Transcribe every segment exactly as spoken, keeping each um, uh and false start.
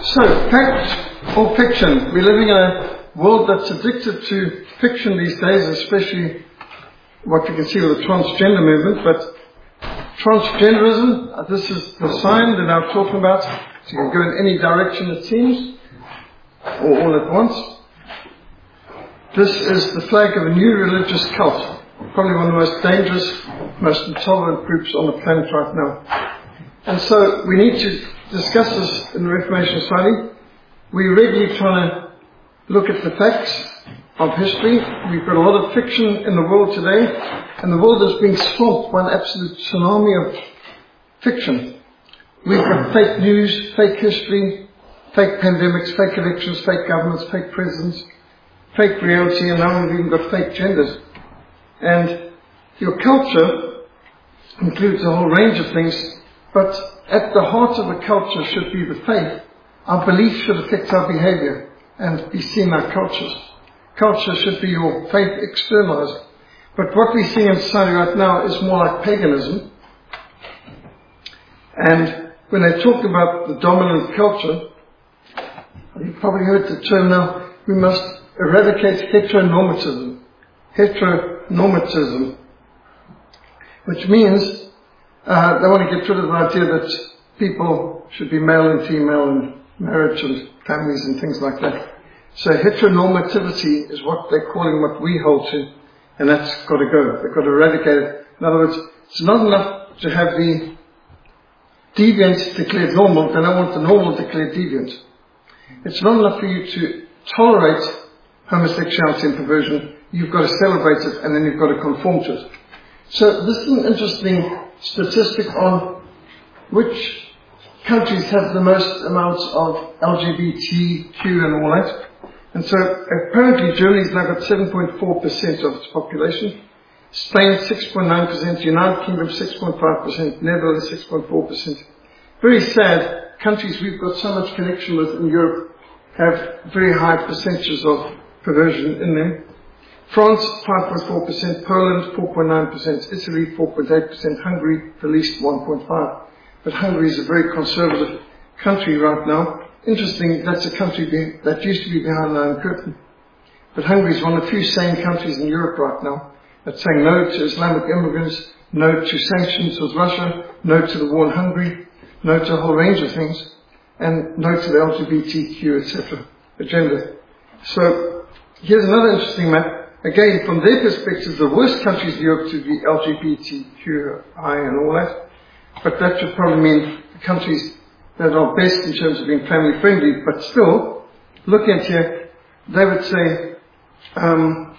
So, fact or fiction? We're living in a world that's addicted to fiction these days, especially what you can see with the transgender movement. But transgenderism, uh, this is the sign that I'm talking about. So you can go in any direction it seems, or all at once. This is the flag of a new religious cult. Probably one of the most dangerous, most intolerant groups on the planet right now. And so we need to discuss this in the Reformation Society. We're regularly trying to look at the facts of history. We've got a lot of fiction in the world today, and the world is being swamped by an absolute tsunami of fiction. We've got fake news, fake history, fake pandemics, fake elections, fake governments, fake presidents, fake reality, and now we've even got fake genders. And your culture includes a whole range of things, but at the heart of the culture should be the faith. Our belief should affect our behavior and be seen in our cultures. Culture should be your faith externalized. But what we see in society right now is more like paganism. And when they talk about the dominant culture, you've probably heard the term now, we must eradicate heteronormatism. Heteronormatism, which means uh, they want to get rid of the idea that people should be male and female and marriage and families and things like that. So heteronormativity is what they're calling what we hold to, and that's got to go. They've got to eradicate it. In other words, it's not enough to have the deviant declared normal. They don't want the normal declared deviant. It's not enough for you to tolerate homosexuality and perversion. You've got to celebrate it, and then you've got to conform to it. So this is an interesting statistic on which countries have the most amounts of L G B T Q and all that. And so apparently Germany's now got seven point four percent of its population. Spain six point nine percent, United Kingdom six point five percent, Netherlands six point four percent. Very sad. Countries we've got so much connection with in Europe have very high percentages of perversion in them. France, five point four percent, Poland, four point nine percent, Italy, four point eight percent, Hungary, the least, one point five percent. But Hungary is a very conservative country right now. Interesting, that's a country be, that used to be behind the Iron Curtain. But Hungary is one of the few sane countries in Europe right now that's saying no to Islamic immigrants, no to sanctions with Russia, no to the war in Hungary, no to a whole range of things, and no to the L G B T Q, et cetera agenda. So here's another interesting map. Again, from their perspective, the worst countries in Europe to be L G B T Q I and all that. But that should probably mean the countries that are best in terms of being family friendly. But still, looking at here, they would say um,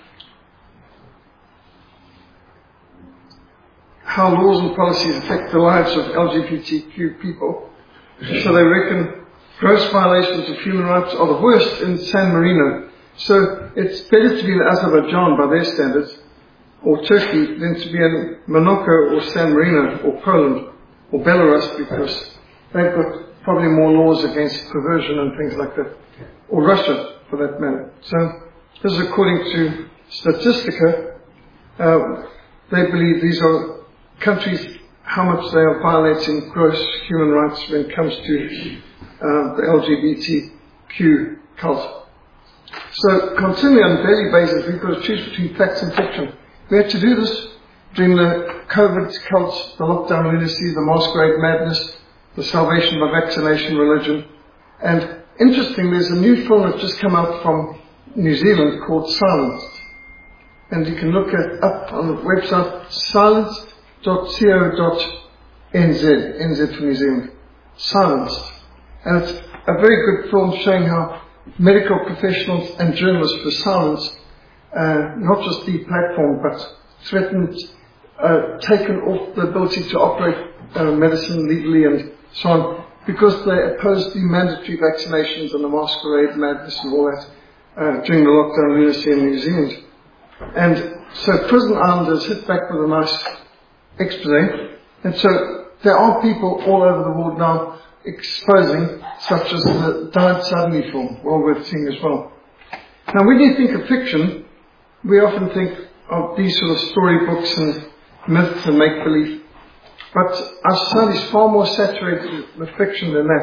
how laws and policies affect the lives of L G B T Q people. So they reckon gross violations of human rights are the worst in San Marino. So it's better to be in Azerbaijan by their standards, or Turkey, than to be in Monaco or San Marino or Poland or Belarus, because they've got probably more laws against perversion and things like that, or Russia for that matter. So this is according to Statistica. Uh, they believe these are countries, how much they are violating gross human rights when it comes to uh, the L G B T Q cult. So, continuing on a daily basis, we've got to choose between facts and fiction. We had to do this during the COVID cults, the lockdown lunacy, the masquerade madness, the salvation by vaccination religion. And interestingly, there's a new film that's just come out from New Zealand called Silenced. And you can look it up on the website silenced dot co dot n z, N Z for New Zealand. Silenced. And it's a very good film showing how medical professionals and journalists were silenced, uh, not just deplatformed, but threatened, uh, taken off the ability to operate uh, medicine legally and so on, because they opposed the mandatory vaccinations and the masquerade madness and all that uh, during the lockdown lunacy in New Zealand. And so Prison Island is hit back with a nice expose. And so there are people all over the world now exposing, such as the Died Suddenly film, well worth seeing as well. Now, when you think of fiction, we often think of these sort of storybooks and myths and make-believe. But our society is far more saturated with fiction than that.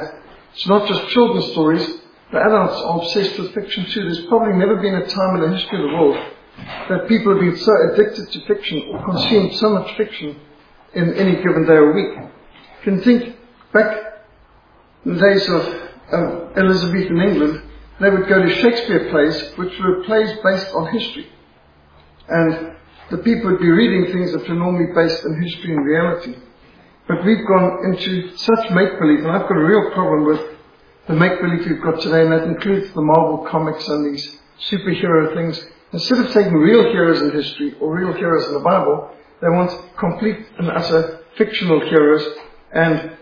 It's not just children's stories. The adults are obsessed with fiction too. There's probably never been a time in the history of the world that people have been so addicted to fiction or consumed so much fiction in any given day or week. You can think back in the days of um, Elizabethan England, they would go to Shakespeare plays, which were plays based on history. And the people would be reading things that were normally based on history and reality. But we've gone into such make-believe, and I've got a real problem with the make-believe we've got today, and that includes the Marvel comics and these superhero things. Instead of taking real heroes in history or real heroes in the Bible, they want complete and utter fictional heroes. And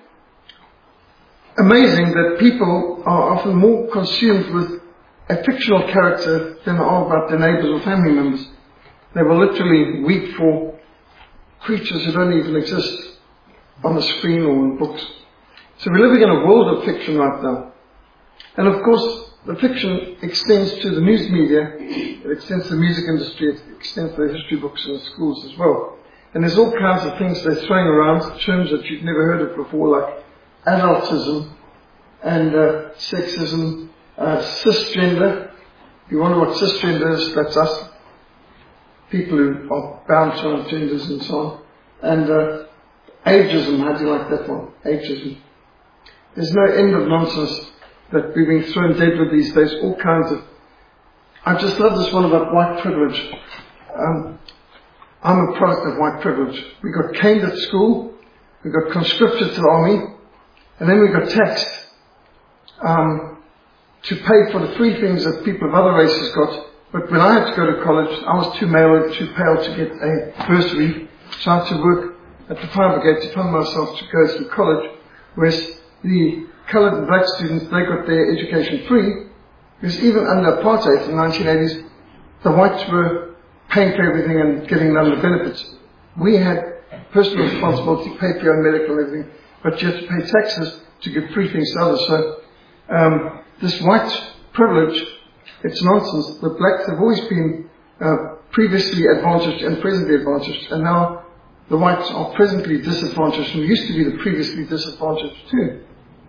amazing that people are often more consumed with a fictional character than they are about their neighbours or family members. They will literally weep for creatures who don't even exist on the screen or in books. So we're living in a world of fiction right now. And of course, the fiction extends to the news media, it extends to the music industry, it extends to the history books in the schools as well. And there's all kinds of things they're throwing around, terms that you've never heard of before, like adultism and uh, sexism, uh, cisgender. If you wonder what cisgender is, that's us. People who are bound to our genders and so on. And uh, ageism, how do you like that one? Ageism. There's no end of nonsense that we've been thrown dead with these days, all kinds of... I just love this one about white privilege. Um, I'm a product of white privilege. We got caned at school, we got conscripted to the army, and then we got taxed um, to pay for the free things that people of other races got. But when I had to go to college, I was too male and too pale to get a bursary, so I had to work at the fire brigade to fund myself to go through college, whereas the coloured and black students, they got their education free, because even under apartheid in the nineteen eighties, the whites were paying for everything and getting none of the benefits. We had personal responsibility, pay for your own medical and everything, but you had to pay taxes to give free things to others. So um, this white privilege, it's nonsense. The blacks have always been uh, previously advantaged and presently advantaged, and now the whites are presently disadvantaged and used to be the previously disadvantaged too.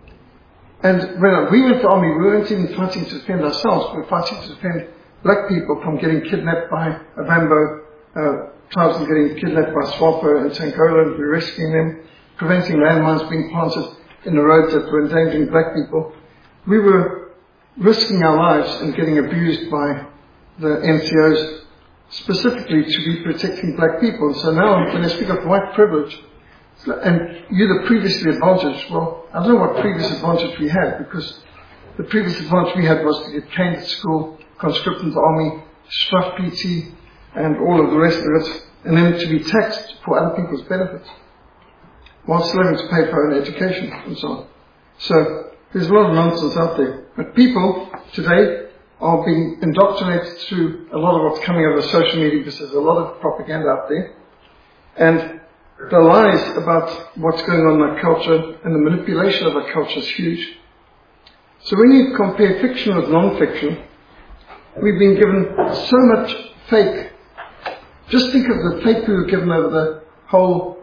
And when we went to the army, we weren't even fighting to defend ourselves, we were fighting to defend black people from getting kidnapped by Avambo uh, tribes and getting kidnapped by SWAPO and Tangola, and we were rescuing them, preventing landmines being planted in the roads that were endangering black people. We were risking our lives and getting abused by the N C Os specifically to be protecting black people. So now when they speak of white privilege, and you're the previously advantaged, well, I don't know what previous advantage we had, because the previous advantage we had was to get caned at school, conscripted into the army, struck P T, and all of the rest of it, and then to be taxed for other people's benefits, while still having to pay for our own education and so on. So there's a lot of nonsense out there. But people today are being indoctrinated through a lot of what's coming out of social media, because there's a lot of propaganda out there. And the lies about what's going on in our culture and the manipulation of our culture is huge. So when you compare fiction with non-fiction, we've been given so much fake. Just think of the fake we were given over the whole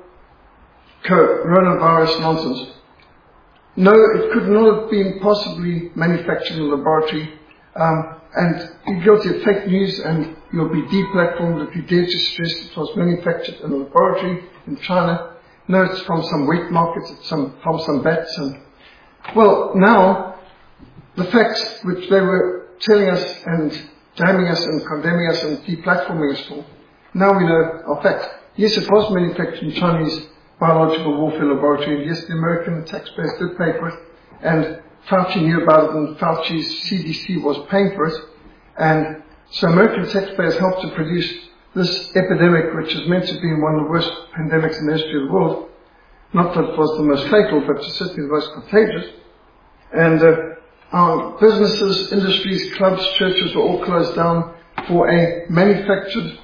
coronavirus nonsense. No, it could not have been possibly manufactured in a laboratory. Um, and you're guilty of fake news, and you'll be deplatformed if you dare to stress it was manufactured in a laboratory in China. No, it's from some wet markets, it's some, from some bats. And well, now, the facts which they were telling us and damning us and condemning us and deplatforming us for, now we know are facts. Yes, it was manufactured in Chinese biological warfare laboratory, and yes, the American taxpayers did pay for it, and Fauci knew about it, and Fauci's C D C was paying for it, and so American taxpayers helped to produce this epidemic, which is meant to be one of the worst pandemics in the history of the world. Not that it was the most fatal, but certainly the most contagious. And uh, our businesses, industries, clubs, churches were all closed down for a manufactured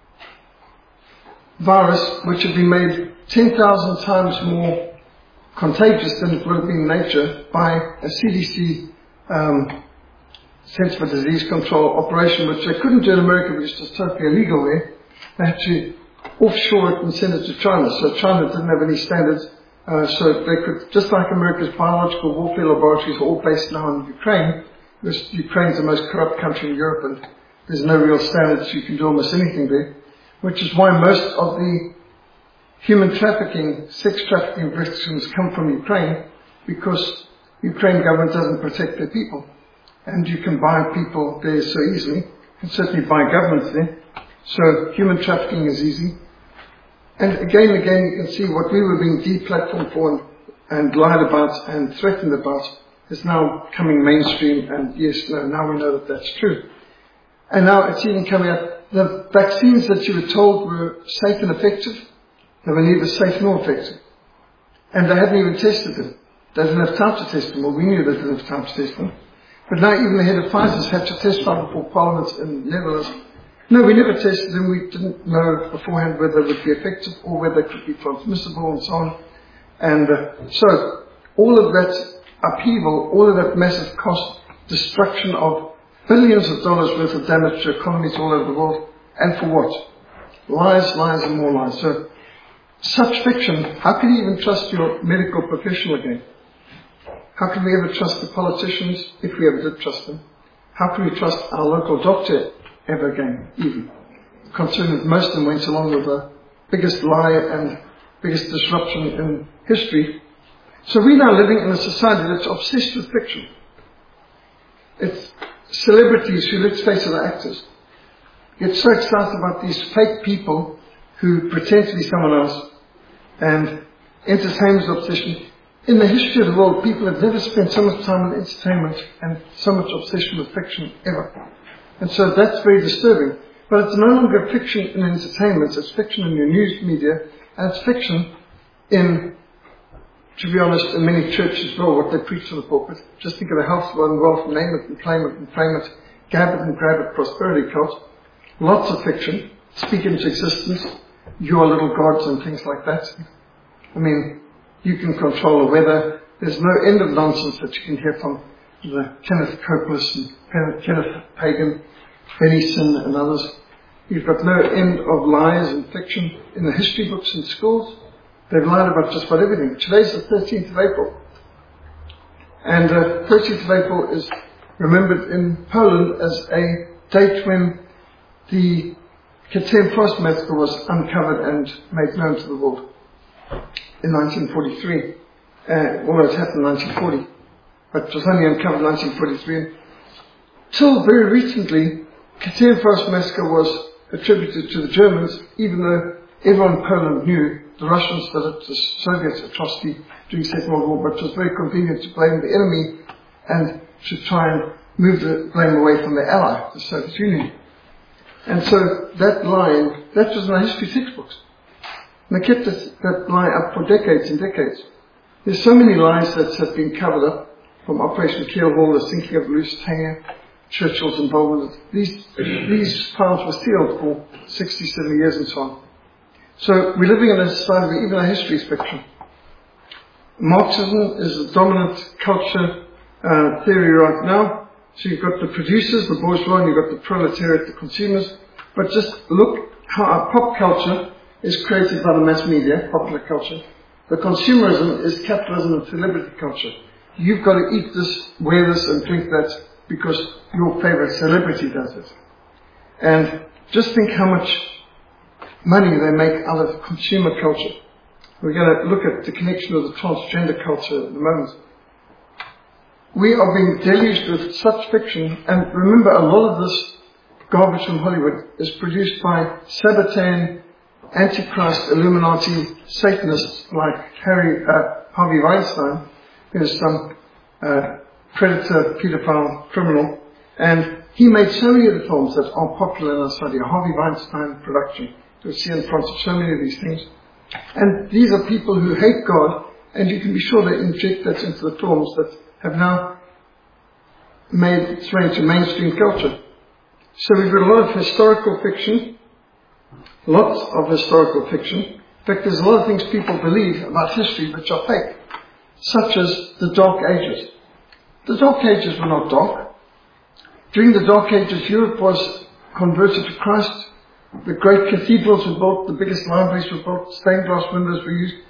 virus which had been made ten thousand times more contagious than it would have been in nature by a C D C um, Centre for Disease Control operation, which they couldn't do in America because it was totally illegal there. They had to offshore it and send it to China. So China didn't have any standards, Uh, so they could, just like America's biological warfare laboratories are all based now in Ukraine, because Ukraine's the most corrupt country in Europe and there's no real standards, you can do almost anything there, which is why most of the human trafficking, sex trafficking victims come from Ukraine, because Ukraine government doesn't protect their people. And you can buy people there so easily, you can certainly buy governments there. So human trafficking is easy. And again and again you can see what we were being deplatformed for and, and lied about and threatened about is now coming mainstream, and yes, no, now we know that that's true. And now it's even coming up, the vaccines that you were told were safe and effective, they were neither safe nor effective. And they hadn't even tested them. They didn't have time to test them. Well, we knew they didn't have time to test them. But now even the head of Pfizer's had to test one before Parliament in the Netherlands. No, we never tested them. We didn't know beforehand whether they would be effective or whether they could be transmissible and so on. And uh, so all of that upheaval, all of that massive cost, destruction of billions of dollars worth of damage to economies all over the world. And for what? Lies, lies and more lies. So such fiction, how can you even trust your medical professional again? How can we ever trust the politicians, if we ever did trust them? How can we trust our local doctor ever again, even? Considering that most of them went along with the biggest lie and biggest disruption in history. So we're now living in a society that's obsessed with fiction. It's celebrities who, let's face it, are actors, get so excited about these fake people who pretend to be someone else, and entertainment's obsession. In the history of the world, people have never spent so much time on entertainment and so much obsession with fiction ever. And so that's very disturbing. But it's no longer fiction in entertainment, it's fiction in your news media, and it's fiction in, to be honest, in many churches as well, what they preach to the pulpit. Just think of the health, wealth, and wealth, name it and claim it and claim it, gab it and grab it, prosperity cult. Lots of fiction, speak into existence, your little gods and things like that. I mean, you can control the weather. There's no end of nonsense that you can hear from the Kenneth Copeland and Kenneth Pagan, Bennyson and others. You've got no end of lies and fiction in the history books in schools. They've lied about just about everything. Today's the thirteenth of April. And uh, thirteenth of April is remembered in Poland as a date when the Katyn Frost massacre was uncovered and made known to the world in nineteen forty-three. Uh, although it happened in nineteen forty. But it was only uncovered in nineteen forty-three. Till very recently, Katyn Frost massacre was attributed to the Germans, even though everyone in Poland knew the Russians did it, the Soviets atrocity during the Second World War, but it was very convenient to blame the enemy and to try and move the blame away from their ally, the Soviet Union. And so that line, that was in our history textbooks. And they kept this, that lie up for decades and decades. There's so many lies that have been covered up, from Operation Keelhaul, the sinking of the Lusitania, Churchill's involvement. These, these files were sealed for sixty, seventy years and so on. So we're living in a society where even our history is fiction. Marxism is the dominant culture uh, theory right now. So you've got the producers, the bourgeois, and you've got the proletariat, the consumers. But just look how our pop culture is created by the mass media, popular culture. The consumerism is capitalism and celebrity culture. You've got to eat this, wear this, and drink that because your favorite celebrity does it. And just think how much money they make out of consumer culture. We're going to look at the connection of the transgender culture at the moment. We are being deluged with such fiction, and remember, a lot of this garbage from Hollywood is produced by Sabbatean, Antichrist, Illuminati, Satanists like Harry, uh, Harvey Weinstein, who's some uh, predator, pedophile, criminal, and he made so many of the films that are popular in our society, a Harvey Weinstein production. You'll see in front of so many of these things. And these are people who hate God, and you can be sure they inject that into the films that have now made its way into mainstream culture. So we've got a lot of historical fiction, lots of historical fiction. In fact, there's a lot of things people believe about history which are fake, such as the Dark Ages. The Dark Ages were not dark. During the Dark Ages, Europe was converted to Christ. The great cathedrals were built, the biggest libraries were built, stained glass windows were used.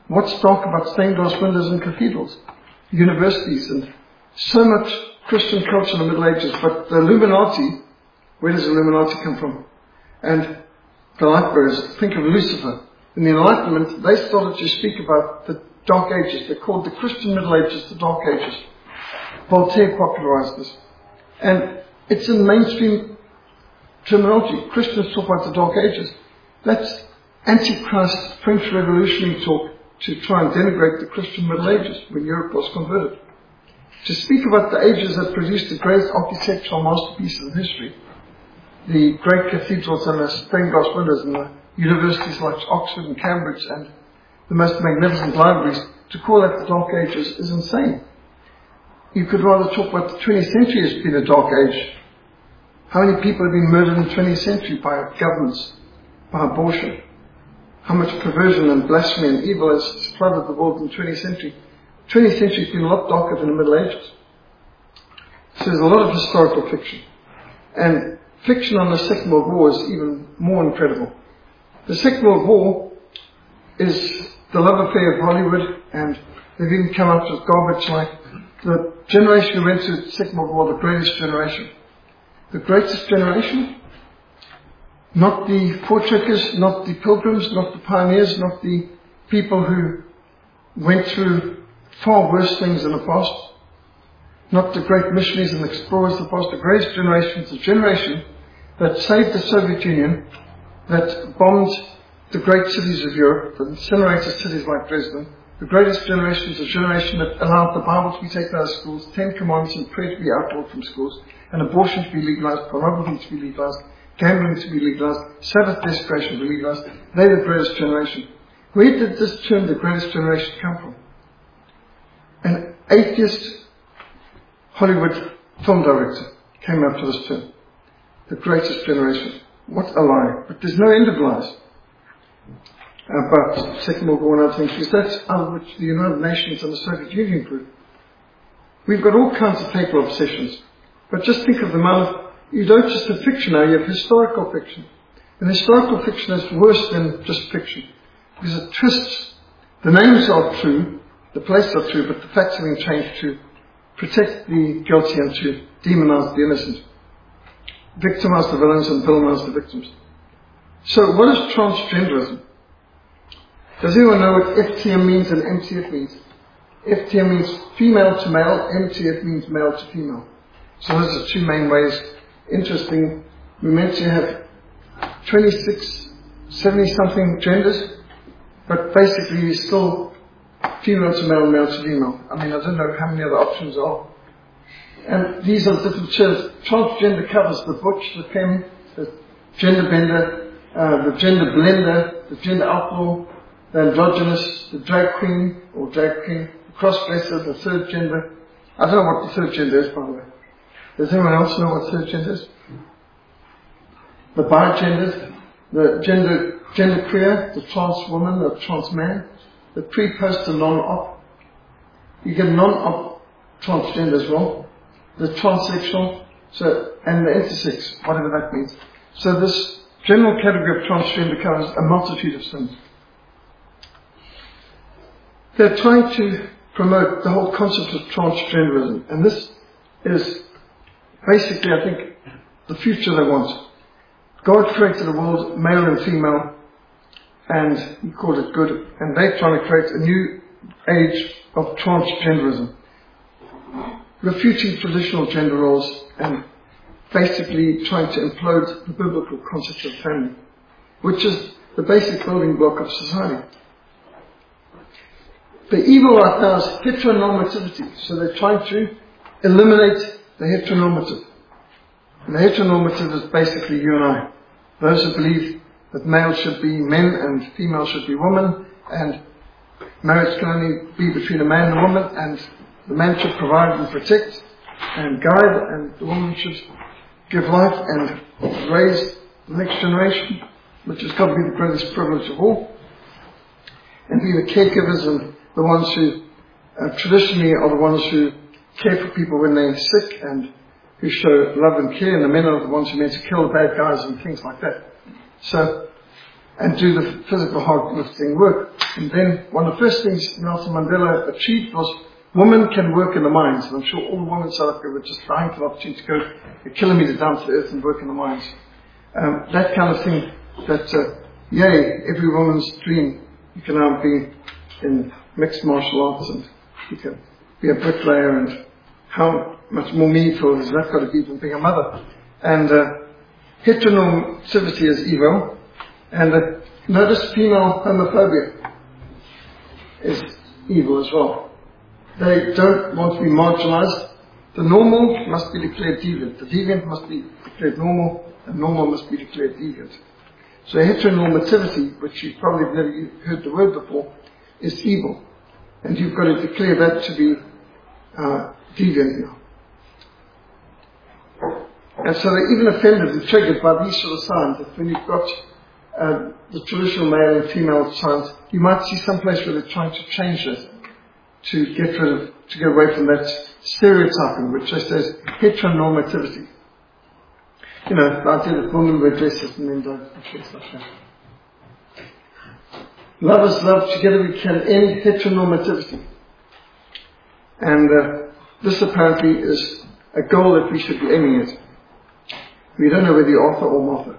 What's dark about stained glass windows in cathedrals, universities, and so much Christian culture in the Middle Ages? But the Illuminati, where does the Illuminati come from? And the light bearers, think of Lucifer. In the Enlightenment, they started to speak about the Dark Ages. They called the Christian Middle Ages the Dark Ages. Voltaire popularized this. And it's in mainstream terminology. Christians talk about the Dark Ages. That's Antichrist French Revolutionary talk to try and denigrate the Christian Middle Ages when Europe was converted. To speak about the ages that produced the great architectural masterpieces of history, the great cathedrals and the stained glass windows and the universities like Oxford and Cambridge and the most magnificent libraries, to call that the Dark Ages is insane. You could rather talk about the twentieth century as being a dark age. How many people have been murdered in the twentieth century by governments, by abortion? How much perversion and blasphemy and evil has flooded the world in the twentieth century? The twentieth century has been a lot darker than the Middle Ages. So there's a lot of historical fiction. And fiction on the Second World War is even more incredible. The Second World War is the love affair of Hollywood, and they've even come up with garbage like the generation who went through the Second World War, the greatest generation. The greatest generation? Not the foretrickers, not the pilgrims, not the pioneers, not the people who went through far worse things in the past. Not the great missionaries and explorers of the past. The greatest generation is the generation that saved the Soviet Union, that bombed the great cities of Europe, that incinerated cities like Dresden. The greatest generation is a generation that allowed the Bible to be taken out of schools, Ten Commandments and prayer to be outlawed from schools, and abortion to be legalized, pornography to be legalized, gambling to be legalized, Sabbath desecration to be legalized. They're the greatest generation. Where did this term, the greatest generation, come from? An atheist Hollywood film director came up to this term. The greatest generation. What a lie. But there's no end of lies about Second World War and other things, because that's out of which the United Nations and the Soviet Union grew. We've got all kinds of paper obsessions. But just think of the amount of, you don't just have fiction now, you have historical fiction. And historical fiction is worse than just fiction, because it twists. The names are true, the places are true, but the facts have been changed to protect the guilty and to demonize the innocent. Victimize the villains and villainize the victims. So what is transgenderism? Does anyone know what F T M means and M T F means? F T M means female to male, M T F means male to female. So those are two main ways. Interesting. We're meant to have twenty-six, seventy something genders, but basically you're still female to male, male to female. I mean, I don't know how many other options are. And these are different terms. Transgender covers the butch, the femme, the gender bender, uh, the gender blender, the gender outlaw, the androgynous, the drag queen or drag king, the cross-dresser, the third gender. I don't know what the third gender is, by the way. Does anyone else know what third gender is? The bi-gendered, the gender gender queer, the trans woman, the trans man, the pre-post and non-op. You get non-op transgender as well. The transsexual, so, and the intersex, whatever that means. So this general category of transgender covers a multitude of sins. They're trying to promote the whole concept of transgenderism, and this is basically, I think, the future they want. God created a world, male and female, and He called it good, and they're trying to create a new age of transgenderism, refuting traditional gender roles and basically trying to implode the biblical concept of family, which is the basic building block of society. The evil right now is heteronormativity, so they're trying to eliminate the heteronormative. And the heteronormative is basically you and I. Those who believe that males should be men and females should be women, and marriage can only be between a man and a woman, and the man should provide and protect and guide, and the woman should give life and raise the next generation, which has got to be the greatest privilege of all, and be the caregivers and the ones who uh, traditionally are the ones who care for people when they're sick and who show love and care, and the men are the ones who are meant to kill the bad guys and things like that. So and do the physical hard lifting work. And then one of the first things Nelson Mandela achieved was women can work in the mines. And I'm sure all the women in South Africa were just dying for the opportunity to go a kilometre down to the earth and work in the mines. Um, that kind of thing, that, uh, yay, every woman's dream. You can now be in mixed martial arts, and you can be a bricklayer, and how much more meaningful has that got to be than being a mother? And uh, heteronormativity is evil, and uh, notice female homophobia is evil as well. They don't want to be marginalized. The normal must be declared deviant. The deviant must be declared normal, and normal must be declared deviant. So heteronormativity, which you've probably never heard the word before, is evil. And you've got to declare that to be uh, deviant now. And so they're even offended and triggered by these sort of signs, that when you've got uh, the traditional male and female signs, you might see some place where they're trying to change it, to get rid of, to get away from that stereotyping, which they say is heteronormativity. You know, the idea that women wear dresses and men don't, things like that. Love is love, together we can end heteronormativity. And uh, this apparently is a goal that we should be aiming at. We don't know whether you're Arthur or Martha.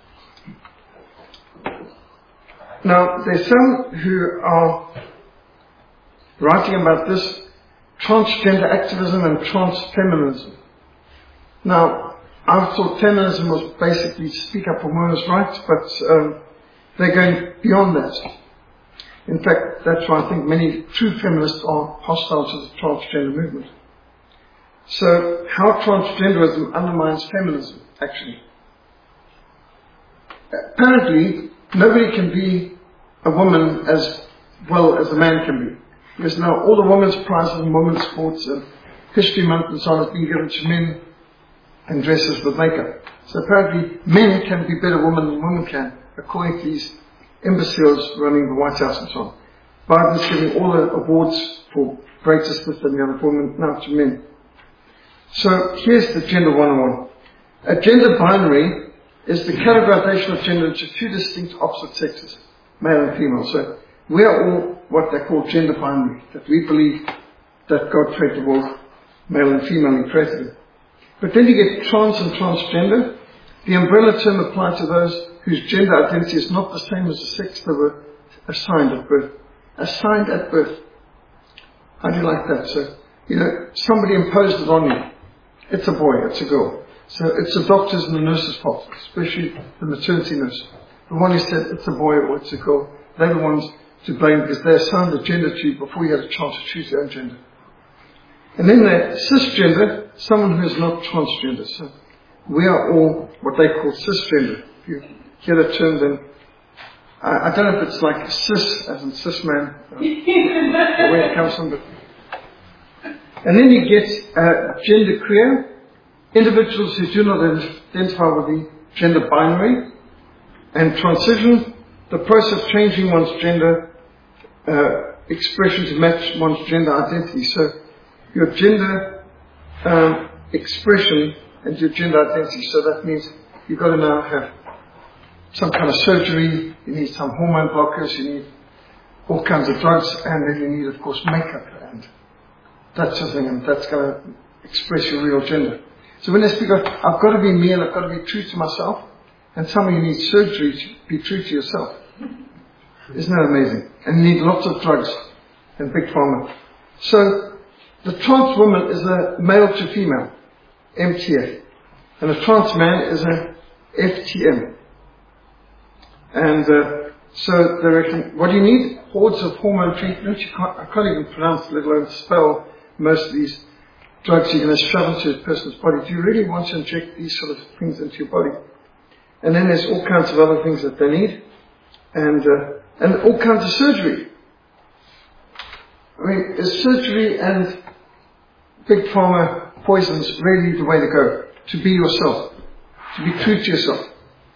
Now, there's some who are writing about this transgender activism and transfeminism. Now, I thought feminism was basically to speak up for women's rights, but um, they're going beyond that. In fact, that's why I think many true feminists are hostile to the transgender movement. So, how transgenderism undermines feminism, actually. Apparently, nobody can be a woman as well as a man can be. Because now all the women's prizes and women's sports and History Month and so on has been given to men and dresses with makeup. So apparently men can be better women than women can, according to these imbeciles running the White House and so on. Biden's giving all the awards for greatest this and the other women now to men. So here's the gender one oh one. A gender binary is the categorization of gender into two distinct opposite sexes, male and female. So we are all what they call gender binary, that we believe that God created the world male and female and created it. But then you get trans and transgender. The umbrella term applied to those whose gender identity is not the same as the sex they were assigned at birth. Assigned at birth. How do you like that? So, you know, somebody imposed it on you. It's a boy, it's a girl. So it's the doctor's and the nurse's fault, especially the maternity nurse. The one who said it's a boy or it's a girl, they're the ones to blame because they assigned a gender to you before you had a chance to choose your own gender. And then the cisgender, someone who is not transgender. So we are all what they call cisgender. If you hear the term, then I, I don't know if it's like cis, as in cis man, uh, or where it comes from. But and then you get uh, gender queer, individuals who do not identify with the gender binary, and transition, the process of changing one's gender uh, expression to match one's gender identity. So your gender um, expression and your gender identity. So that means you've got to now have some kind of surgery, you need some hormone blockers, you need all kinds of drugs, and then you need, of course, makeup and that sort of thing, and that's going to express your real gender. So when they speak of, I've got to be me and I've got to be true to myself, and some of you need surgery to be true to yourself. Isn't that amazing? And you need lots of drugs and big pharma. So the trans woman is a male to female, M T F. And a trans man is a F T M. And uh, so they reckon, what do you need? Hordes of hormone treatment. You can't, I can't even pronounce, let alone spell most of these drugs you're going to shove into a person's body. Do you really want to inject these sort of things into your body? And then there's all kinds of other things that they need. And, uh, and all kinds of surgery. I mean, is surgery and big pharma poisons really the way to go? To be yourself. To be true to yourself.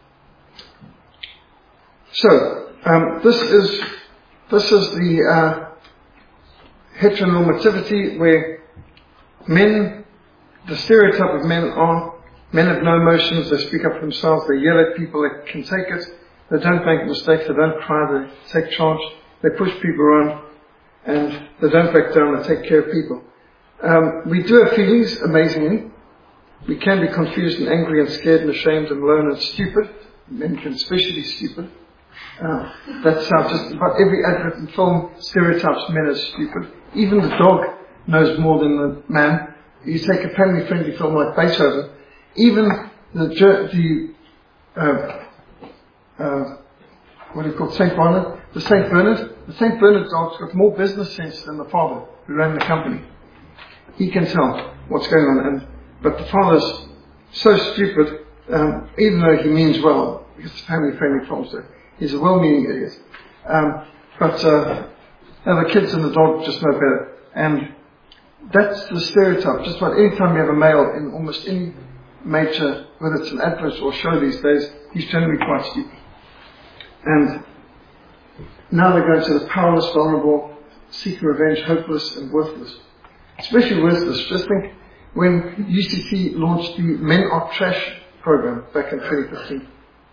So, um, this is, this is the, uh, heteronormativity where men, the stereotype of men are, men have no emotions, they speak up for themselves, they yell at people that can take it, They don't make mistakes, they don't cry, they take charge, they push people around, and they don't back down, they take care of people. Um, we do have feelings, amazingly. We can be confused and angry and scared and ashamed and alone and stupid. Men can especially be stupid. Uh, that's how just about every advert and film stereotypes men as stupid. Even the dog knows more than the man. You take a family-friendly film like Beethoven, even the, the uh, uh, what do you call it, Saint Bernard? The Saint Bernard? The Saint Bernard dog's got more business sense than the father who ran the company. He can tell what's going on, and but the father's so stupid, um, even though he means well, because it's a family-friendly film, so he's a well-meaning idiot. Um, but uh, the kids and the dog just know better. And that's the stereotype. Just about any time you have a male in almost any major, whether it's an advert or show these days, he's generally quite stupid. And now they're going to the powerless, vulnerable, seeking revenge, hopeless and worthless. Especially worthless. Just think when U C T launched the Men Are Trash program back in twenty fifteen.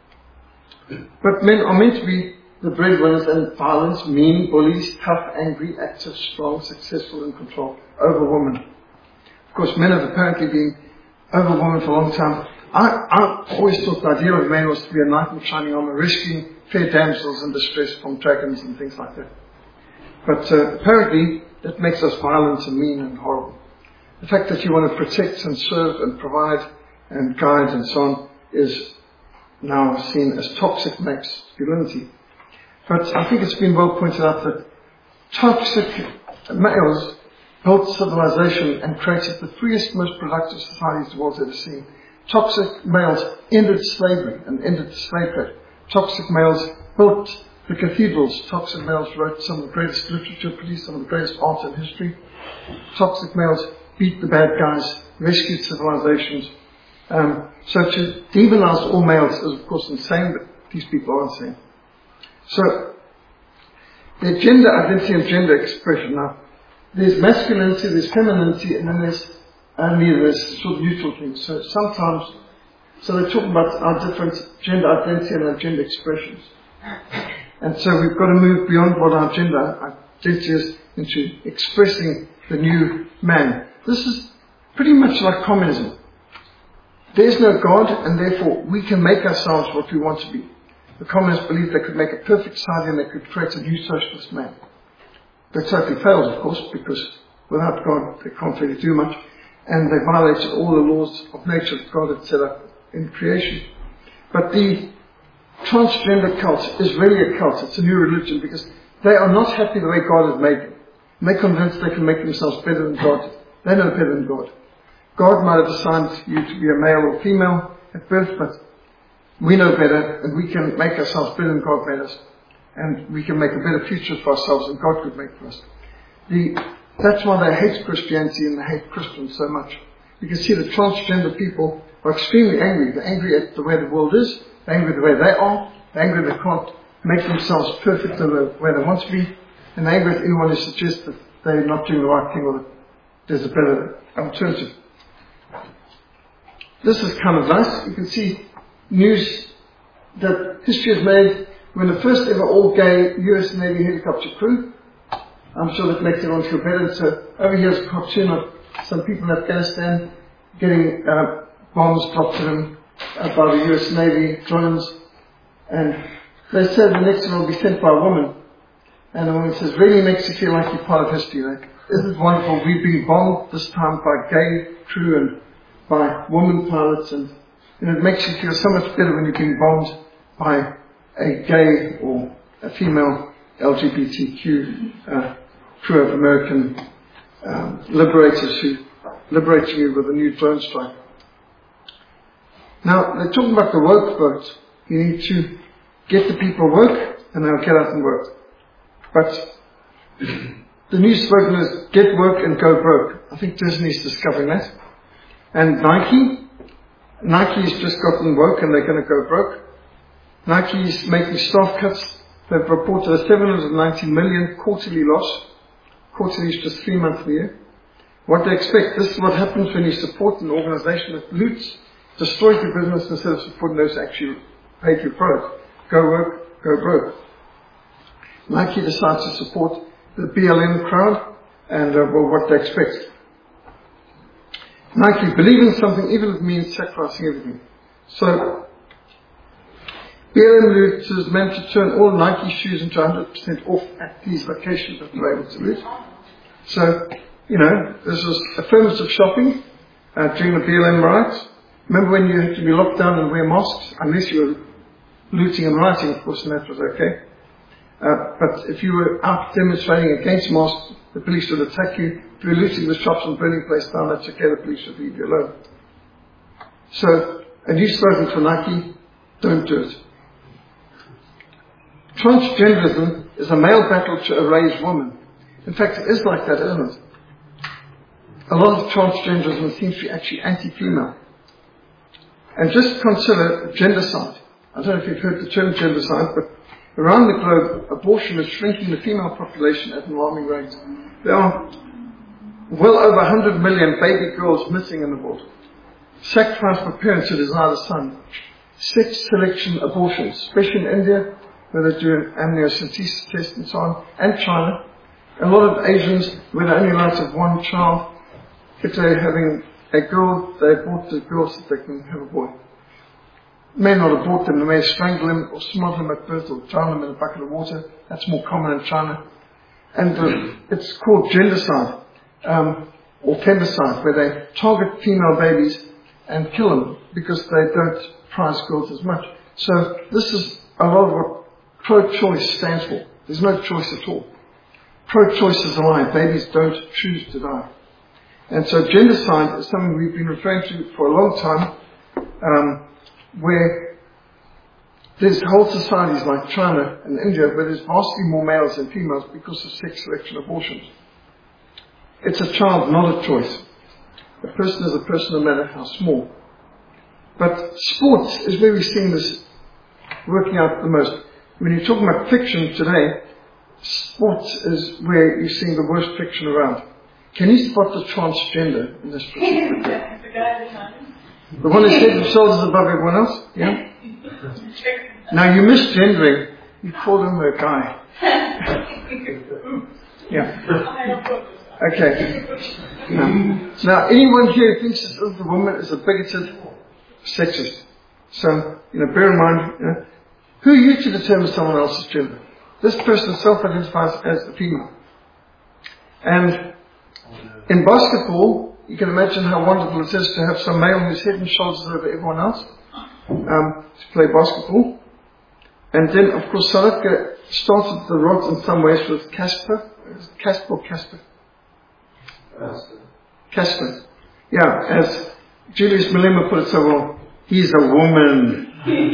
But men are meant to be the breadwinners and violence, mean, bullies, tough, angry, active, strong, successful, and control over women. Of course, men have apparently been over women for a long time. I, I always thought the idea of men was to be a knight in shining armor, rescuing fair damsels in distress from dragons and things like that. But uh, apparently, that makes us violent and mean and horrible. The fact that you want to protect and serve and provide and guide and so on is now seen as toxic masculinity. But I think it's been well pointed out that toxic males built civilization and created the freest, most productive societies the world's ever seen. Toxic males ended slavery and ended the slave trade. Toxic males built the cathedrals. Toxic males wrote some of the greatest literature, produced some of the greatest art in history. Toxic males beat the bad guys, rescued civilizations. Um, so to demonize all males is of course insane, but these people are insane. So, their gender identity and gender expression. Now, there's masculinity, there's femininity, and then there's only there's sort of neutral things. So sometimes, so they're talking about our different gender identity and our gender expressions. And so we've got to move beyond what our gender identity is into expressing the new man. This is pretty much like communism. There's no God, and therefore we can make ourselves what we want to be. The communists believed they could make a perfect society and they could create a new socialist man. They totally failed, of course, because without God they can't really do much. And they violated all the laws of nature that God had set up in creation. But the transgender cult is really a cult. It's a new religion because they are not happy the way God has made them. And they're convinced they can make themselves better than God. They know better than God. God might have assigned you to be a male or female at birth, but we know better, and we can make ourselves better than God made us. And we can make a better future for ourselves than God could make for us. The, that's why they hate Christianity and they hate Christians so much. You can see the transgender people are extremely angry. They're angry at the way the world is. They're angry at the way they are. They're angry they can't make themselves perfect the way they want to be. And they're angry at anyone who suggests that they're not doing the right thing or that there's a better alternative. This is kind of nice. You can see news that history has made when the first ever all-gay U S Navy helicopter crew. I'm sure that makes everyone feel better. So over here is a cartoon of some people in Afghanistan getting uh, bombs dropped to them uh, by the U S Navy drones. And they said the next one will be sent by a woman. And the woman says, really makes you feel like you're part of history. Like, isn't it wonderful? We've been bombed this time by gay crew and by woman pilots, and you know, it makes you feel so much better when you're being bombed by a gay or a female L G B T Q uh, crew of American um, liberators who liberate you with a new drone strike. Now, they're talking about the woke vote. You need to get the people work, and they'll get out and work. But the new slogan is, get work and go broke. I think Disney's discovering that. And Nike, Nike's just gotten woke and they're going to go broke. Nike's making staff cuts. They've reported a seven hundred ninety million quarterly loss. Quarterly is just three months a year. What they expect, this is what happens when you support an organization that loots, destroys your business instead of supporting those who actually paid you for it. go work, go broke. Nike decides to support the B L M crowd and uh, well, what they expect. Nike believe in something even if it means sacrificing everything. So B L M looters meant to turn all Nike shoes into one hundred percent off at these locations that they're able to loot. So, you know, this was affirmative shopping uh, during the B L M riots. Remember when you had to be locked down and wear masks, unless you were looting and rioting, of course, and that was okay. Uh, but if you were out demonstrating against masks, the police would attack you. If you were looting the shops and burning the place down, that's okay, the police would leave you alone. So, a new slogan for Nike, don't do it. Transgenderism is a male battle to erase women. In fact, it is like that, isn't it? A lot of transgenderism seems to be actually anti-female. And just consider gendercide. I don't know if you've heard the term gendercide, but around the globe, abortion is shrinking the female population at an alarming rate. There are well over one hundred million baby girls missing in the world. Sacrifice for parents who desire a son. Sex selection abortions, especially in India, where they do an amniocentesis test and so on, and China. A lot of Asians, where they only allowed to have one child, if they're having a girl, they abort the girl so they can have a boy. May not abort them, they may strangle them or smother them at birth or drown them in a bucket of water. That's more common in China. And uh, it's called gendercide, um, or femicide, where they target female babies and kill them because they don't prize girls as much. So this is a lot of what pro-choice stands for. There's no choice at all. Pro-choice is a lie. Babies don't choose to die. And so gendercide is something we've been referring to for a long time, um, where there's whole societies like China and India where there's vastly more males than females because of sex selection abortions. It's a child, not a choice. A person is a person no matter how small. But sports is where we're seeing this working out the most. When you're talking about fiction today, sports is where you're seeing the worst fiction around. Can you spot the transgender in this picture? The one who said themselves is above everyone else? Yeah? Now you're misgendering. You call him a guy. Yeah. Okay. Now, now anyone here who thinks this is the woman is a bigoted sexist. So, you know, bear in mind, you know, who are you to determine someone else's gender? This person self-identifies as a female. And in basketball, you can imagine how wonderful it is to have some male who's head and shoulders over everyone else um, to play basketball. And then, of course, South Africa started the rods in some ways with Casper. Casper or Casper? Casper. Casper. Yeah, as Julius Malema put it so well, he's a woman.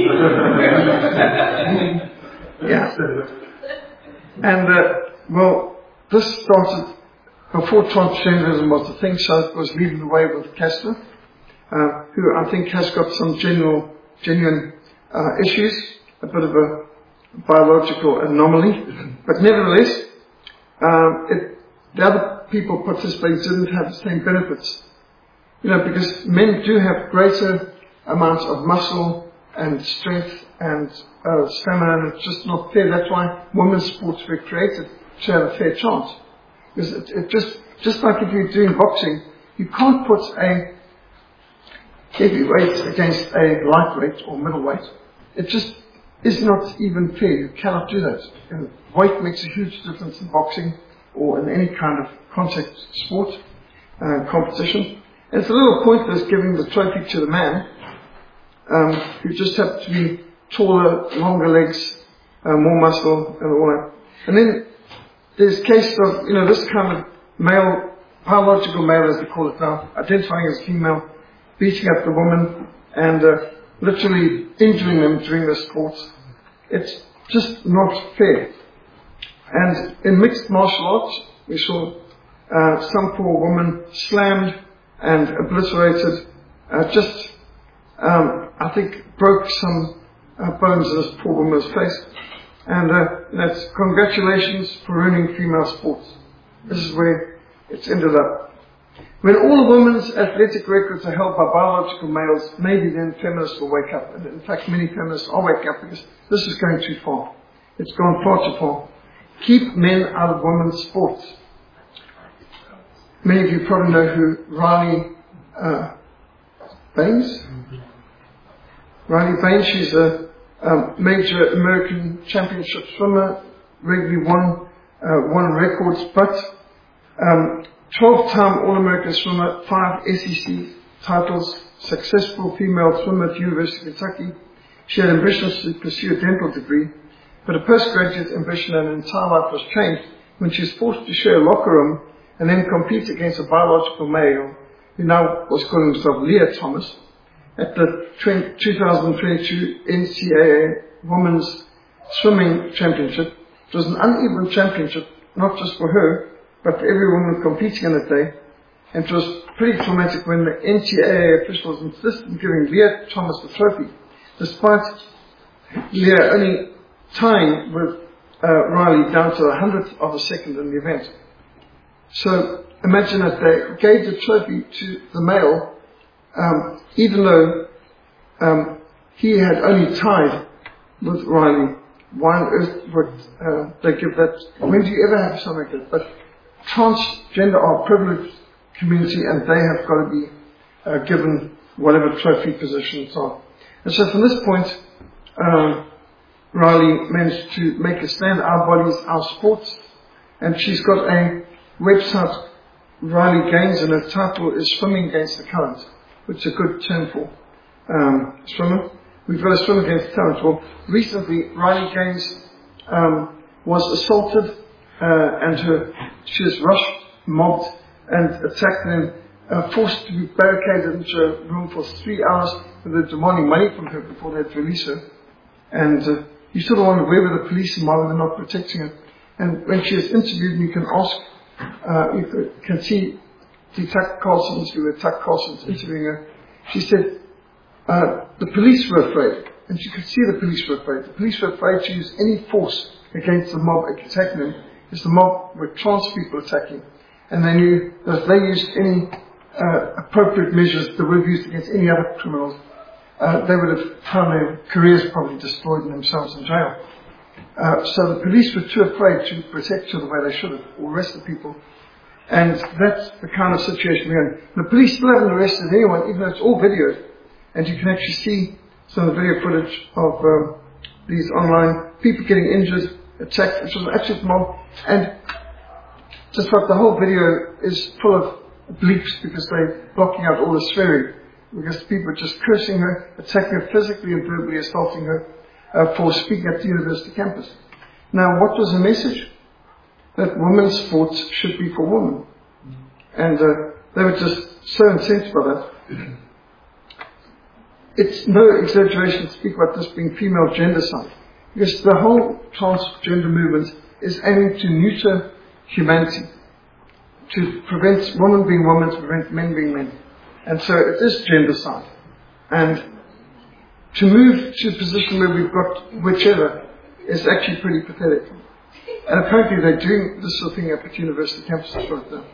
Yeah. And, uh, well, this started before transgenderism was the thing, so it was leading the way with Casper, uh, who I think has got some genuine, genuine uh, issues, a bit of a biological anomaly, but nevertheless, um, it, the other people participating didn't have the same benefits. You know, because men do have greater amounts of muscle and strength and uh, stamina, and it's just not fair. That's why women's sports were created, to have a fair chance. Because it, it just, just like if you're doing boxing, you can't put a heavyweight against a lightweight or middleweight. It just is not even fair. You cannot do that. And weight makes a huge difference in boxing or in any kind of contact sport uh, competition. And it's a little pointless giving the trophy to the man um, who just happens to be taller, longer legs, uh, more muscle, and all that. And then there's a case of, you know, this kind of male, biological male as they call it now, identifying as female, beating up the woman and uh, literally injuring them during the sports. It's just not fair. And in mixed martial arts, we saw uh, some poor woman slammed and obliterated, uh, just, um, I think, broke some uh, bones in this poor woman's face. And uh, that's congratulations for ruining female sports. This is where it's ended up. When all a woman's athletic records are held by biological males, maybe then feminists will wake up. And in fact, many feminists are waking up because this is going too far. It's gone far too far. Keep men out of women's sports. Many of you probably know who Riley uh, Baines? Riley Baines, she's a um, major American championship swimmer, regularly won, uh, won records, but um, twelve-time All-American swimmer, five S E C titles, successful female swimmer at the University of Kentucky. She had ambitions to pursue a dental degree, but her postgraduate ambition and entire life was changed when she was forced to share a locker room and then compete against a biological male who now was calling himself Leah Thomas at the two thousand twenty-two N C A A Women's Swimming Championship. It was an uneven championship, not just for her, but for every woman competing on the day. And it was pretty traumatic when the N C A A officials insisted on giving Leah Thomas the trophy, despite Leah only tying with uh, Riley down to a hundredth of a second in the event. So imagine that they gave the trophy to the male, um, even though um, he had only tied with Riley. Why on earth would uh, they give that? When do you ever have something like that? But transgender are a privileged community, and they have got to be uh, given whatever trophy positions are. And so from this point, um, Riley managed to make a stand, our bodies, our sports, and she's got a website, Riley Gaines, and her title is Swimming Against the Current, which is a good term for um, swimmer. We've got to swim against the current. Well, recently, Riley Gaines um, was assaulted, uh, and her, she was rushed, mobbed, and attacked, and uh, forced to be barricaded into a room for three hours with them demanding money from her before they had to release her. And uh, you sort of wonder, where were the police and why were they not protecting her? And when she was interviewed, and you can ask, uh, you can see the Tucker Carlson interview where Tucker Carlson's interviewing her. She said uh, the police were afraid, and she could see the police were afraid. The police were afraid to use any force against the mob attacking them, because the mob were trans people attacking, and they knew that if they used any uh, appropriate measures that would have used against any other criminals, uh, they would have found their careers probably destroyed and themselves in jail. Uh, so the police were too afraid to protect her the way they should have, or arrest the people. And that's the kind of situation we're in. The police still haven't arrested anyone, even though it's all videoed. And you can actually see some of the video footage of uh, these online people getting injured, attacked, which was an absolute mob. And just like the whole video is full of bleeps because they're blocking out all the swearing. Because people are just cursing her, attacking her physically and verbally, assaulting her uh, for speaking at the university campus. Now, what was the message? That women's sports should be for women. And uh, they were just so incensed by that. It's no exaggeration to speak about this being female gendercide, because the whole transgender movement is aiming to neuter humanity, to prevent women being women, to prevent men being men. And so it is gendercide. And to move to a position where we've got whichever is actually pretty pathetic. And apparently they're doing this sort of thing up at university campuses right now.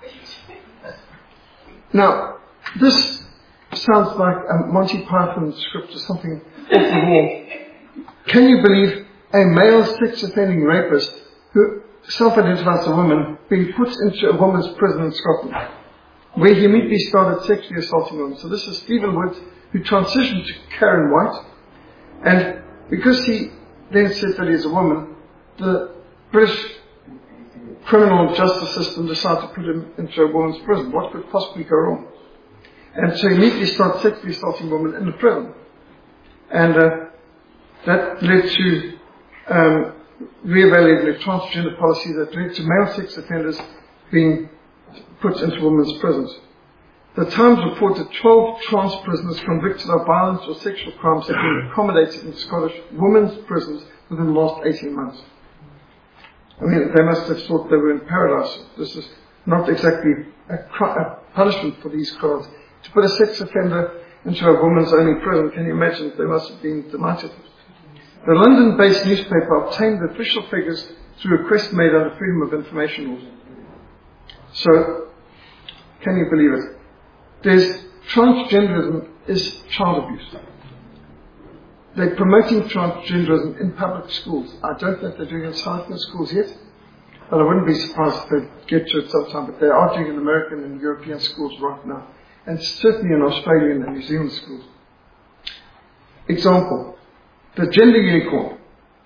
Now, this sounds like a Monty Python script or something off the wall. Can you believe a male sex-offending rapist who self-identifies as a woman being put into a woman's prison in Scotland, where he immediately started sexually assaulting women? So this is Stephen Wood, who transitioned to Karen White, and because he then said that he's a woman, the British criminal justice system decided to put him into a woman's prison. What could possibly go wrong? And so he immediately started sexually assaulting women in the prison. And uh, that led to um, re-evaluating the transgender policy that led to male sex offenders being put into women's prisons. The Times reported twelve trans prisoners convicted of violence or sexual crimes have been accommodated in Scottish women's prisons within the last eighteen months. I mean, they must have thought they were in paradise. This is not exactly a, cri- a punishment for these crimes. To put a sex offender into a woman's only prison, can you imagine? They must have been delighted. The London-based newspaper obtained the official figures through a request made under Freedom of Information laws. So, Can you believe it? There's transgenderism is child abuse. They're promoting transgenderism in public schools. I don't think they're doing it in South African schools yet, but I wouldn't be surprised if they get to it sometime. But they are doing it in American and European schools right now, and certainly in Australian and New Zealand schools. Example, the gender unicorn.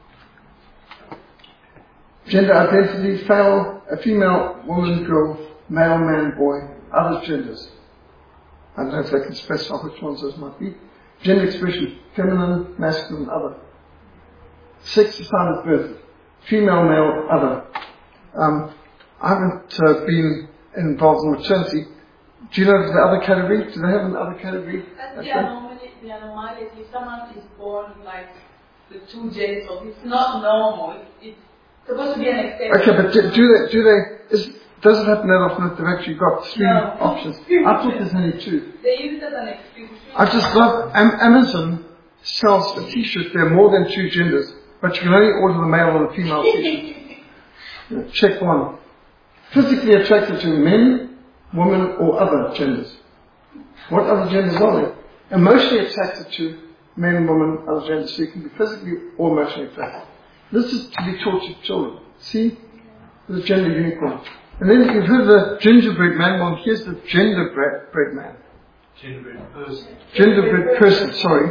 Gender identity, male, a female, woman, girl, male, man, boy, other genders. I don't know if they can specify which ones those might be. Gender expression, feminine, masculine, other. Sex assigned at birth, female, male, other. Um, I haven't uh, been involved in maternity. Do you know the other category? Do they have an other category? That's the anomaly. The anomaly is if someone is born like the two genders, it's not normal. It's, it's supposed to be an exception. Okay, but do, do they? Do they? Is, does it happen that often that they've actually got three no. options? I thought there's only two. They use it as an excuse. I just love Am- Amazon sells a T-shirt. There are more than two genders, but you can only order the male or the female T-shirt. Check one. Physically attracted to men, women, or other genders. What other genders are there? Emotionally attracted to men, women, other genders. So you can be physically or emotionally attracted. This is to be taught to children. See? The gender unicorn. And then you've heard the gingerbread man. Well, here's the genderbread bread man. Genderbread person. Genderbread person, sorry.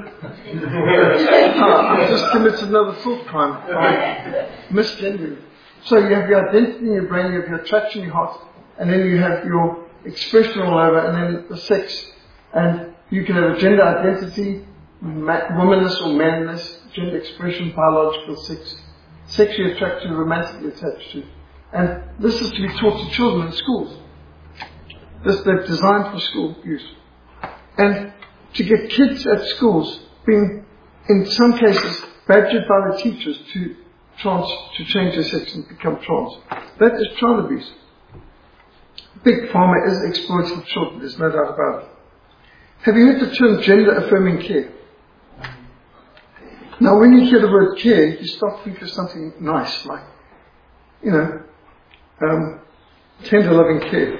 oh, I just committed another thought crime by misgendering. So you have your identity in your brain, you have your attraction in your heart, and then you have your expression all over, and then the sex. And you can have a gender identity, ma- womanness or manness, gender expression, biological sex, sexually attracted, romantically attached to. And this is to be taught to children in schools. This they're designed for school use. And to get kids at schools being, in some cases, badgered by the teachers to trans, to change their sex and become trans. That is child abuse. Big Pharma is exploiting children, there's no doubt about it. Have you heard the term gender affirming care? Now when you hear the word care, you start thinking of something nice, like, you know, um, tender loving care.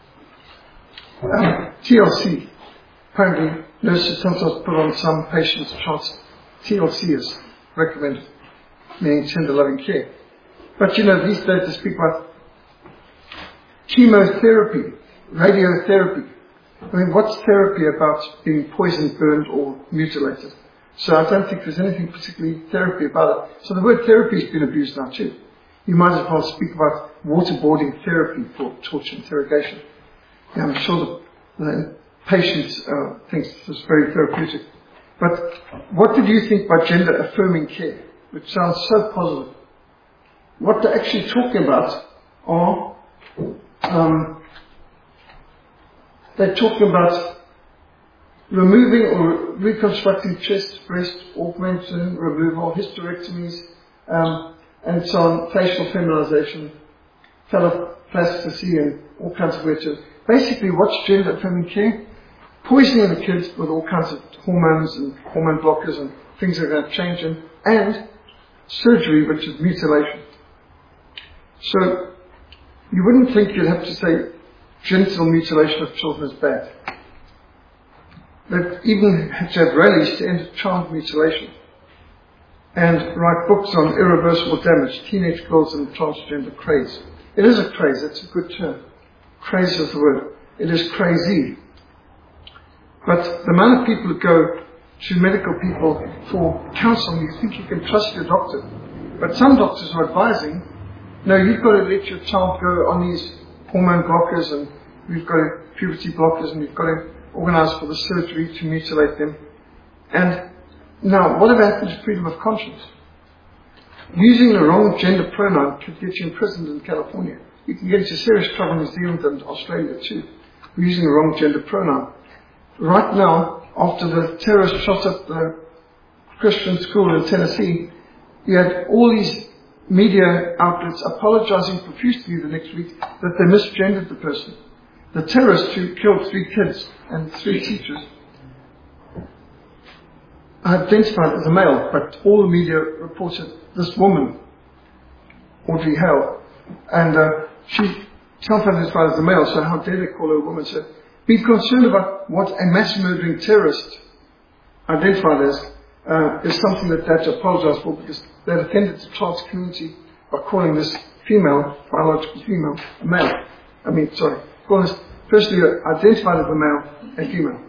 Um, T L C. Apparently, nurses sometimes put on some patients trans. T L C is recommended, meaning tender loving care. But you know, these days they speak about chemotherapy, radiotherapy. I mean, what's therapy about being poisoned, burned, or mutilated? So I don't think there's anything particularly therapy about it. So the word therapy has been abused now too. You might as well speak about waterboarding therapy for torture interrogation. Yeah, I'm sure that the patients uh, think this is very therapeutic. But what did you think by gender affirming care, which sounds so positive? What they're actually talking about are, um, they're talking about removing or reconstructing chest, breast, augmentation, removal, hysterectomies, um, and so on, facial feminization, phalloplasticity, and all kinds of weird. Basically, what's gender affirming care? Poisoning the kids with all kinds of hormones and hormone blockers and things that are going to change them, and surgery, which is mutilation. So, you wouldn't think you'd have to say genital mutilation of children is bad. They've even had to have rallies to end child mutilation and write books on irreversible damage, teenage girls and transgender craze. It is a craze, it's a good term. Craze is the word. It is crazy. But the amount of people who go to medical people for counseling, you think you can trust your doctor. But some doctors are advising, no, you've got to let your child go on these hormone blockers, and you've got to puberty blockers, and you've got to organize for the surgery to mutilate them. And now, whatever happens to freedom of conscience? Using the wrong gender pronoun could get you imprisoned in California. You can get into serious trouble in New Zealand and Australia too, for using the wrong gender pronoun. Right now, after the terrorists shot up the Christian school in Tennessee, you had all these media outlets apologizing profusely the next week that they misgendered the person. The terrorists who killed three kids and three teachers identified as a male, but all the media reported this woman, Audrey Hale, and uh, she self-identified as a male, so how dare they call her a woman? So be concerned about what a mass-murdering terrorist identified as uh, is something that they have to apologize for, because they've offended the trans community by calling this female, biological female, a male. I mean, sorry, calling this person who identified as a male, a female.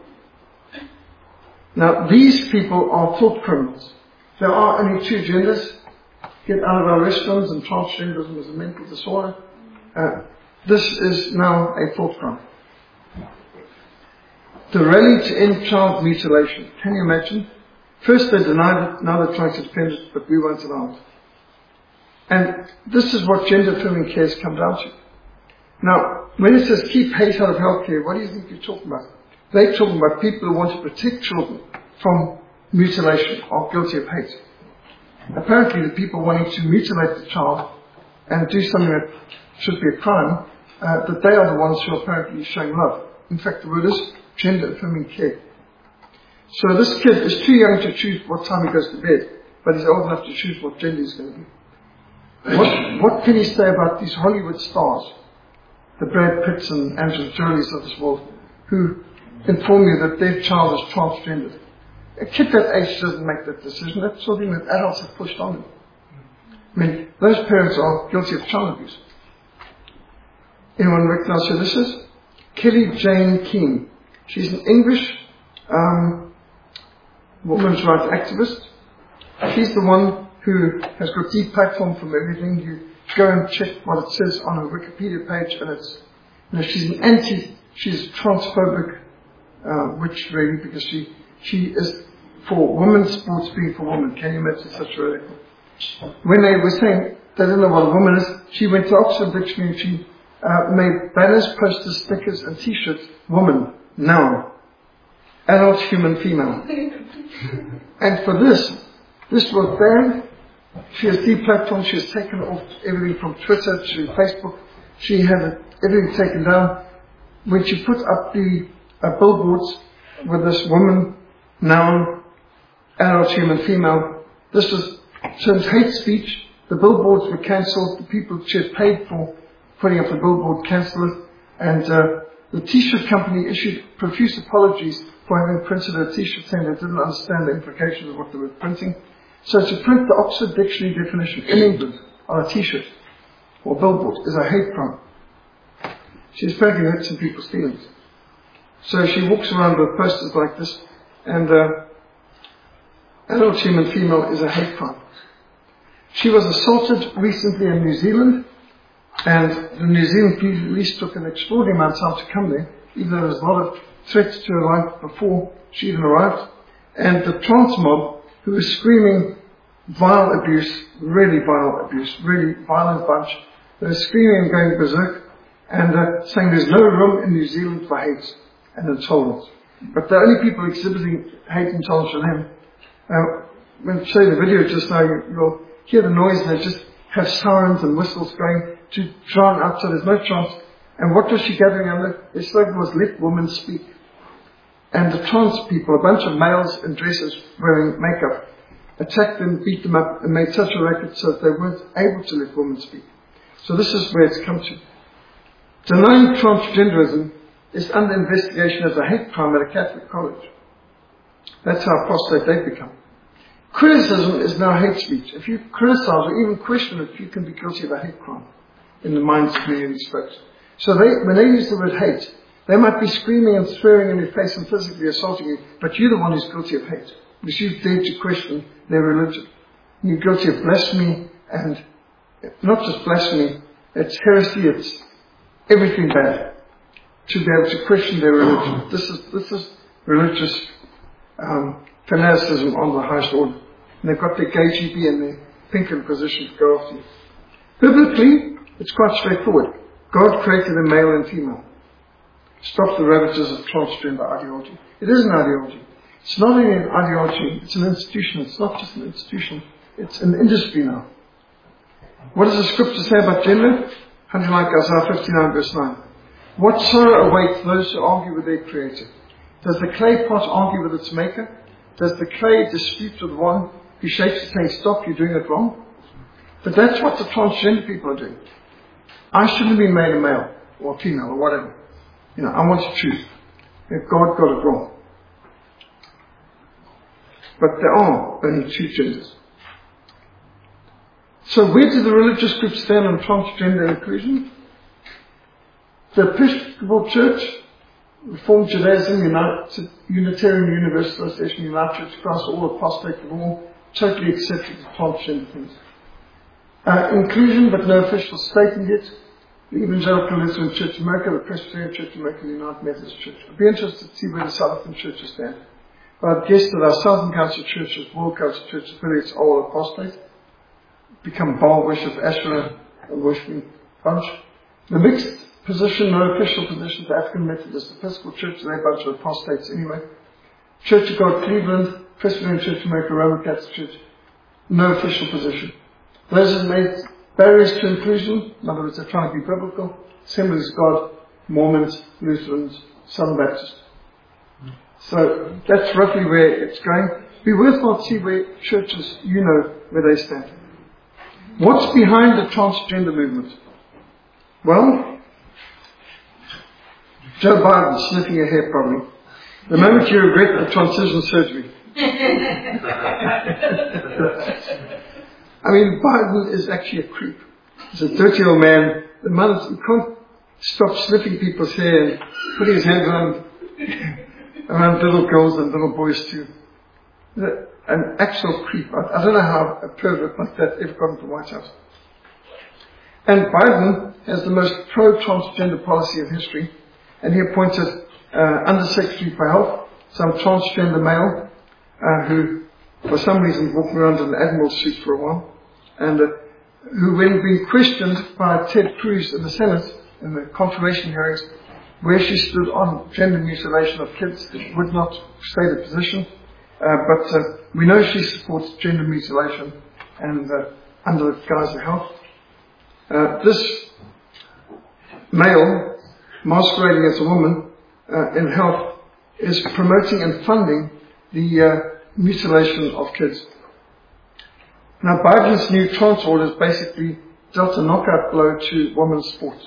Now, these people are thought criminals. There are only two genders. Get out of our restaurants, and transgenderism is a mental disorder. Uh, this is now a thought crime. The rally to end child mutilation. Can you imagine? First they denied it, now they're trying to defend it, but we won't allow it. And this is what gender affirming care has come down to. Now, when it says keep hate out of healthcare, what do you think you're talking about? They're talking about people who want to protect children from mutilation, are guilty of hate. Apparently, the people wanting to mutilate the child and do something that should be a crime, uh, that they are the ones who are apparently showing love. In fact, the word is gender affirming care. So this kid is too young to choose what time he goes to bed, but he's old enough to choose what gender he's going to be. What, what can he say about these Hollywood stars, the Brad Pitts and Angela Jolies of this world, who inform you that their child is transgendered? A kid that age doesn't make that decision. That's something that adults have pushed on them. I mean, those parents are guilty of child abuse. Anyone recognize who this is? Kelly Jane King. She's an English um, women's rights activist. She's the one who has got deplatformed from everything. You go and check what it says on her Wikipedia page, and it's, you know, she's an anti, she's transphobic uh, witch, really, because she she is for women's sports being for women. Can you imagine such a radical? When they were saying they didn't know what a woman is, she went to Oxford Dictionary and she uh, made banners, posters, stickers, and T-shirts. Woman, noun, adult, human, female. And for this, this was banned. She has deplatformed. She has taken off everything from Twitter to Facebook. She had everything taken down. When she put up the uh, billboards with this woman, noun, adult, human, female, this was termed hate speech. The billboards were cancelled. The people she had paid for putting up the billboard cancelled it. And uh, the T-shirt company issued profuse apologies for having printed a T-shirt saying they didn't understand the implications of what they were printing. So to print the Oxford Dictionary definition in England on a T-shirt or billboard is a hate crime. She's apparently hurt some people's feelings. So she walks around with posters like this, and uh, adult human female is a hate crime. She was assaulted recently in New Zealand, and the New Zealand police took an extraordinary amount of time to come there, even though there was a lot of threats to her life before she even arrived. And the trans mob, who was screaming vile abuse, really vile abuse, really violent bunch, they were screaming and going berserk, and uh, saying there's no room in New Zealand for hate and intolerance. But the only people exhibiting hate and intolerance are them. Uh, when I show you the video just now, you, you'll hear the noise, and they just have sirens and whistles going to drown out, so there's no chance. And what was she gathering under? Their slogan was, let women speak. And the trans people, a bunch of males in dresses wearing makeup, attacked them, beat them up, and made such a racket so that they weren't able to let women speak. So this is where it's come to. Denying transgenderism is under investigation as a hate crime at a Catholic college. That's how apostate they've become. Criticism is now hate speech. If you criticize or even question it, you can be guilty of a hate crime in the minds of many of these folks. So they, when they use the word hate, they might be screaming and swearing in your face and physically assaulting you, but you're the one who's guilty of hate, because you've dared to question their religion. You're guilty of blasphemy, and not just blasphemy, it's heresy, it's everything bad, to be able to question their religion. This is this is religious um, fanaticism on the highest order. And they've got their gay G B and their pink Inquisition to go after you. Biblically, it's quite straightforward. God created a male and female. Stop the ravages of transgender ideology. It is an ideology. It's not only an ideology, it's an institution. It's not just an institution, it's an industry now. What does the scripture say about gender? Something like Isaiah fifty-nine verse nine. What sorrow awaits those who argue with their creator? Does the clay pot argue with its maker? Does the clay dispute with one who shakes it saying, stop, you're doing it wrong? But that's what the transgender people are doing. I shouldn't have been made a male. or female or whatever. You know, I want to choose. If God got it wrong. But there are only two genders. So where do the religious groups stand on transgender inclusion? The Episcopal Church, Reformed Judaism, United, Unitarian Universalist, United Church of Christ, all apostate of all, totally accepted the transgender things. Uh, inclusion, but no official statement yet. The Evangelical Lutheran Church of America, the Presbyterian Church of America, the United Methodist Church. I'd be interested to see where the Southern churches stand. But I'd guess that our Southern Council churches, World Council churches, affiliates are all apostate, become Baal worship, Asherah worshipping bunch. The mixed position, no official position, the African Methodist Episcopal Church, they're a bunch of apostates anyway. Church of God, Cleveland, Presbyterian Church of America, Roman Catholic Church, no official position. Those have made barriers to inclusion, in other words, they're trying to be biblical. Assemblies of God, Mormons, Lutherans, Southern Baptists. So that's roughly where it's going. It'd be worthwhile to see where churches, you know, where they stand. What's behind the transgender movement? Well, Joe Biden sniffing her hair probably. The moment you regret the transition surgery. I mean, Biden is actually a creep. He's a dirty old man. The moment he can't stop sniffing people's hair and putting his hands around, around little girls and little boys too. An actual creep. I, I don't know how a pervert like that ever got into the White House. And Biden has the most pro-transgender policy in history. And he appointed uh, Undersecretary for Health, some transgender male, uh, who for some reason walking around in an admiral suit for a while, and uh, who, when being questioned by Ted Cruz in the Senate, in the confirmation hearings, where she stood on gender mutilation of kids, would not state a position, uh, but uh, we know she supports gender mutilation and uh, under the guise of health. Uh, this male, masquerading as a woman uh, in health, is promoting and funding the uh, mutilation of kids. Now, Biden's new trans order has basically dealt a knockout blow to women's sports.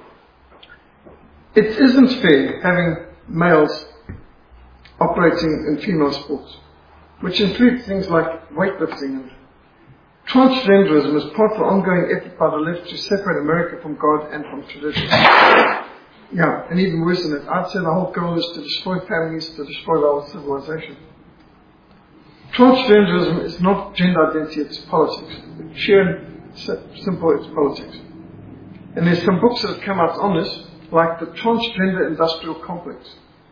It isn't fair having males operating in female sports, which includes things like weightlifting. And transgenderism is part of the ongoing effort by the left to separate America from God and from tradition. Yeah, and even worse than that, I'd say the whole goal is to destroy families, to destroy the whole civilization. Transgenderism is not gender identity, it's politics. It's sheer and simple, it's politics. And there's some books that have come out on this, like the Transgender Industrial Complex.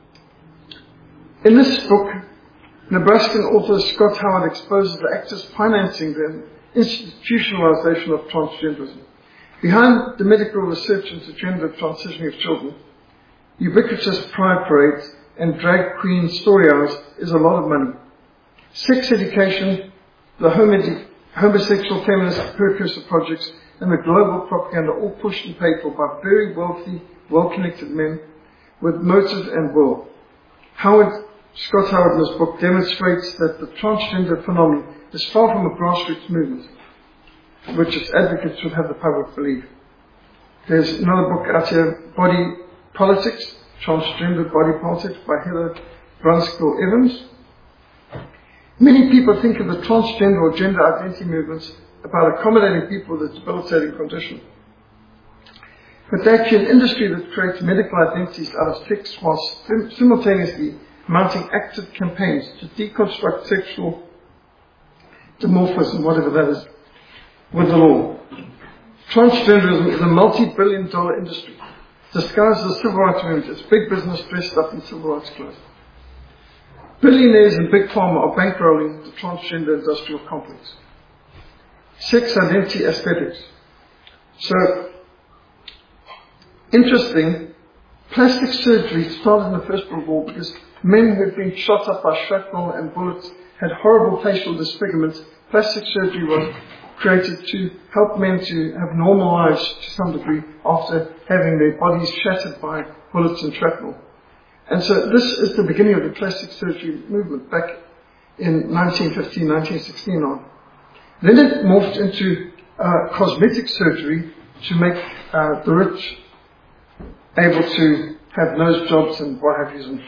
In this book, Nebraskan author Scott Howard exposes the actors financing the institutionalization of transgenderism. Behind the medical research into gender transitioning of children, ubiquitous pride parades and drag queen story hours is a lot of money. Sex education, the homosexual feminist precursor projects, and the global propaganda all pushed and paid for by very wealthy, well-connected men with motive and will. Howard, Scott Howard in his book demonstrates that the transgender phenomenon is far from a grassroots movement, which its advocates would have the public believe. There's another book out here, Body Politics, Transgender Body Politics by Heather Brunskill Evans. Many people think of the transgender or gender identity movements about accommodating people with a debilitating condition. But they're actually an industry that creates medical identities out of sex while sim- simultaneously mounting active campaigns to deconstruct sexual dimorphism, whatever that is, with the law. Transgenderism is a multi-billion dollar industry, disguised as a civil rights movement. It's big business dressed up in civil rights clothes. Billionaires and big pharma are bankrolling the transgender industrial complex. Sex identity aesthetics. So, interesting, plastic surgery started in the First World War because men who had been shot up by shrapnel and bullets had horrible facial disfigurements. Plastic surgery was created to help men to have normal lives to some degree after having their bodies shattered by bullets and shrapnel. And so this is the beginning of the plastic surgery movement back in nineteen fifteen, nineteen sixteen on. Then it morphed into uh, cosmetic surgery to make uh, the rich able to have nose jobs and what have you, and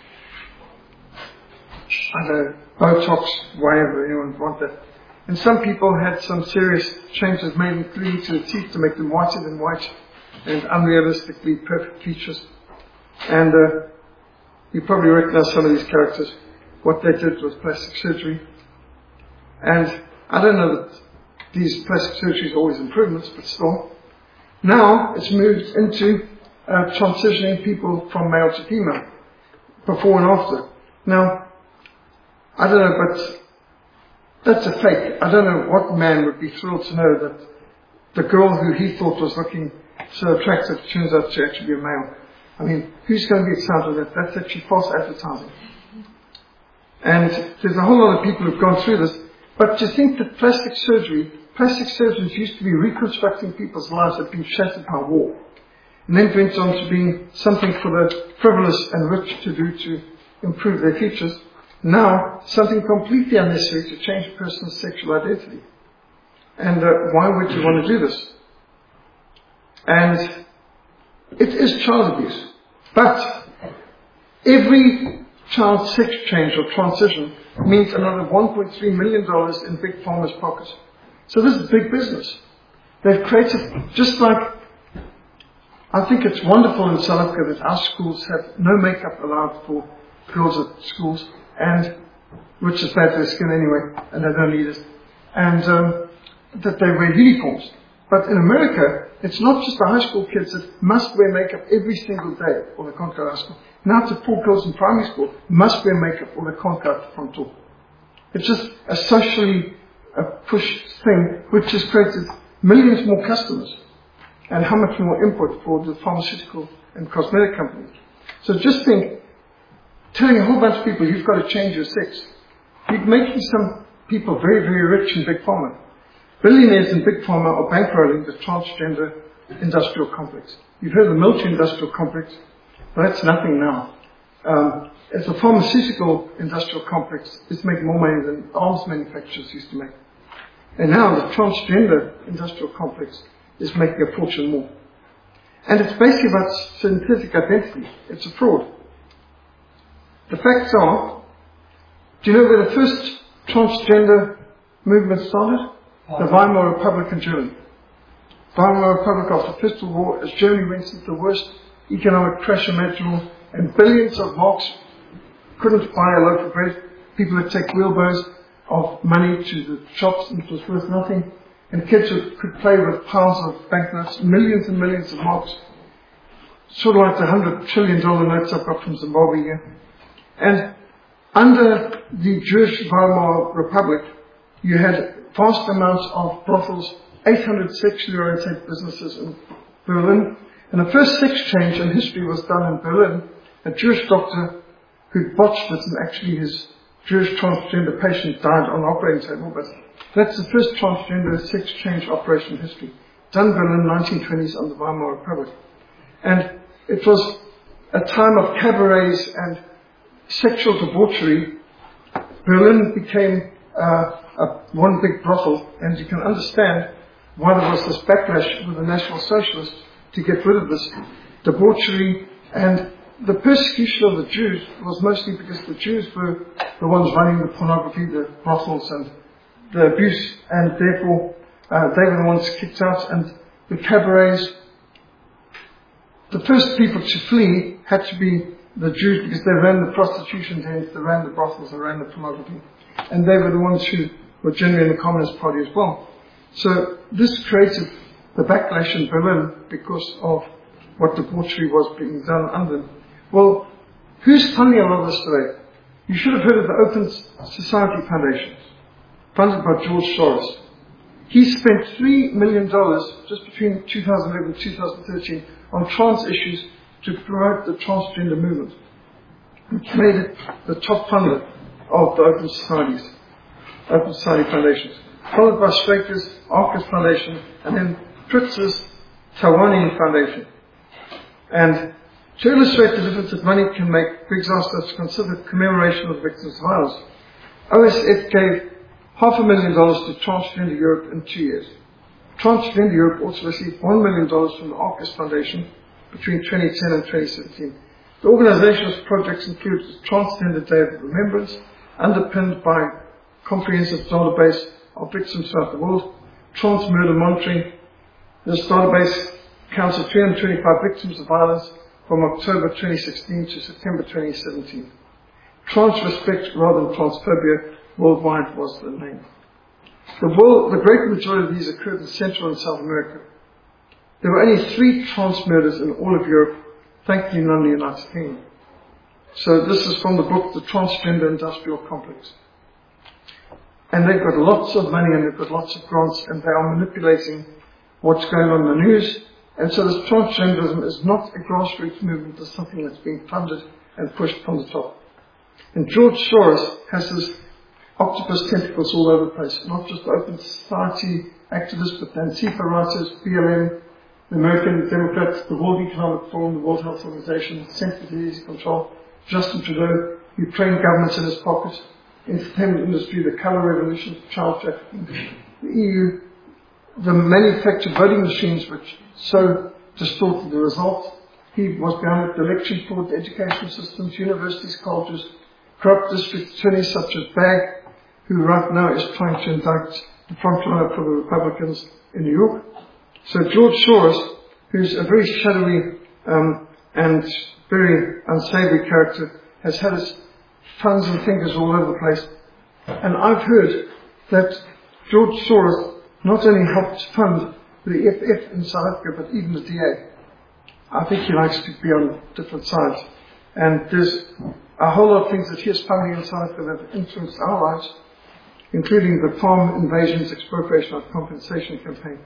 I don't know, Botox, whatever anyone want that. And some people had some serious changes made, including to the teeth to make them whiter than white and unrealistically perfect features. And uh, you probably recognize some of these characters. What they did was plastic surgery. And I don't know that these plastic surgeries are always improvements, but still. Now it's moved into uh, transitioning people from male to female, before and after. Now, I don't know, but that's a fake. I don't know what man would be thrilled to know that the girl who he thought was looking so attractive turns out to actually be a male. I mean, who's going to be excited with that? That's actually false advertising. And there's a whole lot of people who've gone through this. But to think that plastic surgery, plastic surgeons used to be reconstructing people's lives that had been shattered by war, and then went on to being something for the frivolous and rich to do to improve their features. Now, something completely unnecessary to change a person's sexual identity. And uh, why would you want to do this? And it is child abuse. But every child sex change or transition means another one point three million dollars in Big Pharma's pockets. So this is big business. They've created, just like, I think it's wonderful in South Africa that our schools have no makeup allowed for girls at schools, and which is bad for their skin anyway, and they don't need it. And um, that they wear uniforms. But in America, it's not just the high school kids that must wear makeup every single day, or they can't go to high school. Now to poor girls in primary school must wear makeup, or they can't go out the front door. It's just a socially uh, pushed thing, which has created millions more customers, and how much more input for the pharmaceutical and cosmetic companies. So just think, telling a whole bunch of people you've got to change your sex, you're making some people very, very rich in Big Pharma. Billionaires in Big Pharma are bankrolling the transgender industrial complex. You've heard of the military industrial complex. Well, that's nothing now. Um, as a pharmaceutical industrial complex, it's making more money than arms manufacturers used to make. And now the transgender industrial complex is making a fortune more. And it's basically about synthetic identity. It's a fraud. The facts are, do you know where the first transgender movement started? The Weimar Republic in Germany. Weimar Republic after the First World War, as Germany went into the worst economic crash imaginable, and billions of marks couldn't buy a loaf of bread. People would take wheelbarrows of money to the shops, and it was worth nothing. And kids would, could play with piles of banknotes, millions and millions of marks. Sort of like the hundred trillion dollar notes I got from Zimbabwe here. And under the Jewish Weimar Republic, you had vast amounts of brothels, eight hundred sexually oriented businesses in Berlin. And the first sex change in history was done in Berlin. A Jewish doctor who botched it, and actually his Jewish transgender patient died on the operating table. But that's the first transgender sex change operation in history. Done in Berlin, nineteen twenties, under the Weimar Republic. And it was a time of cabarets and sexual debauchery. Berlin became uh, a, one big brothel, and you can understand why there was this backlash with the National Socialists to get rid of this debauchery. And the persecution of the Jews was mostly because the Jews were the ones running the pornography, the brothels, and the abuse, and therefore uh, they were the ones kicked out. And the cabarets, the first people to flee had to be the Jews, because they ran the prostitution dens, they ran the brothels, they ran the pornography. And they were the ones who were generally in the Communist Party as well. So this created the backlash in Berlin because of what debauchery was being done under them. Well, who's funding a lot of this today? You should have heard of the Open Society Foundation, funded by George Soros. He spent three million dollars just between two thousand eleven and two thousand thirteen on trans issues to promote the transgender movement, which made it the top funder of the Open Societies, Open Society Foundations, followed by Straker's Arcus Foundation, and then Pritz's Tawani Foundation. And to illustrate the difference that money can make, Biggs asked us to consider commemoration of victims of violence. O S F gave half a million dollars to Transgender Europe in two years. Transgender Europe also received one million dollars from the Arcus Foundation, between twenty ten and twenty seventeen. The organization's projects include the Transgender Day of Remembrance, underpinned by a comprehensive database of victims throughout the world, trans murder monitoring. This database counts three hundred twenty-five victims of violence from October twenty sixteen to September twenty seventeen. Trans respect rather than transphobia worldwide was the name. The, world, the great majority of these occurred in Central and South America. There were only three trans murders in all of Europe, thankfully none in the United Kingdom. So this is from the book, The Transgender Industrial Complex. And they've got lots of money and they've got lots of grants and they are manipulating what's going on in the news. And so this transgenderism is not a grassroots movement, it's something that's being funded and pushed from the top. And George Soros has his octopus tentacles all over the place, not just Open Society activists, but Antifa writers, B L M, the American Democrats, the World Economic Forum, the World Health Organization, Centre for Disease Control, Justin Trudeau, Ukraine government in his pocket, entertainment industry, the colour revolution, child trafficking, the E U, the manufactured voting machines which so distorted the results. He was behind it, the election fraud, the education systems, universities, colleges, corrupt district attorneys such as Bagg, who right now is trying to indict the frontrunner for the Republicans in New York. So George Soros, who's a very shadowy um, and very unsavory character, has had his thumbs and fingers all over the place. And I've heard that George Soros not only helped fund the F F in South Africa, but even the D A. I think he likes to be on different sides. And there's a whole lot of things that he is funding in South Africa that have influenced our lives, including the farm invasions, expropriation of compensation campaign.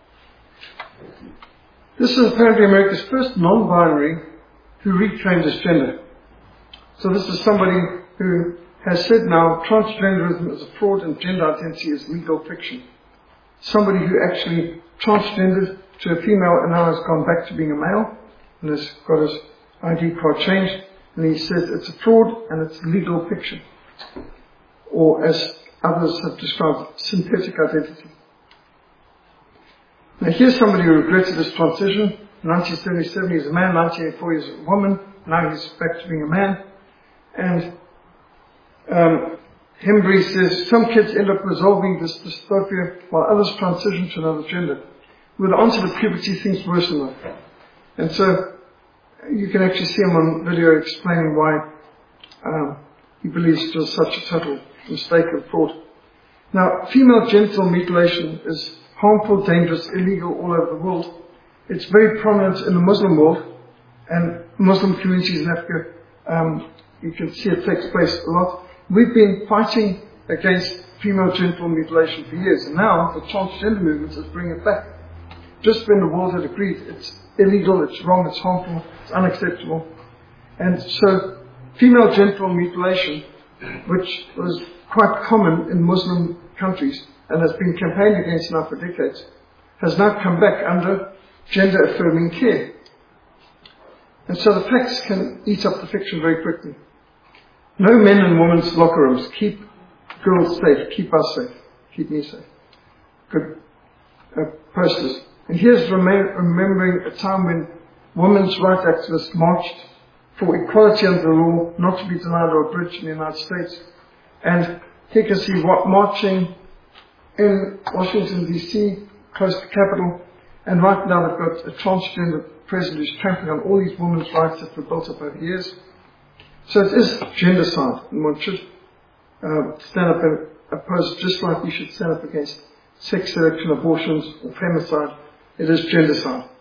This is apparently America's first non-binary who reclaimed his gender. So this is somebody who has said now transgenderism is a fraud and gender identity is legal fiction. Somebody who actually transgendered to a female and now has gone back to being a male and has got his I D card changed, and he says it's a fraud and it's legal fiction. Or as others have described, synthetic identity. Now here's somebody who regretted his transition. In nineteen seventy-seven he was a man, nineteen eighty-four he was a woman, now he's back to being a man. And um, Hembry says, some kids end up resolving this dystopia while others transition to another gender. With the answer to puberty, things worsen that. And so you can actually see him on video explaining why um, he believes it was such a total mistake and fraud. Now, female genital mutilation is harmful, dangerous, illegal all over the world. It's very prominent in the Muslim world and Muslim communities in Africa. Um, you can see it takes place a lot. We've been fighting against female genital mutilation for years, and now the transgender movement is bringing it back. Just when the world had agreed it's illegal, it's wrong, it's harmful, it's unacceptable. And so female genital mutilation, which was quite common in Muslim countries and has been campaigned against now for decades, has now come back under gender affirming care. And so the facts can eat up the fiction very quickly. No men and women's locker rooms. Keep girls safe. Keep us safe. Keep me safe. Good uh, posters. And here's rem- remembering a time when women's rights activists marched for equality under the law, not to be denied or abridged in the United States. And here you can see what marching in Washington, D C, close to the Capitol. And right now they've got a transgender president who's trampling on all these women's rights that were built up over years. So it is gendercide, and one should uh, stand up and oppose, just like we should stand up against sex selection, abortions, or femicide. It is gendercide.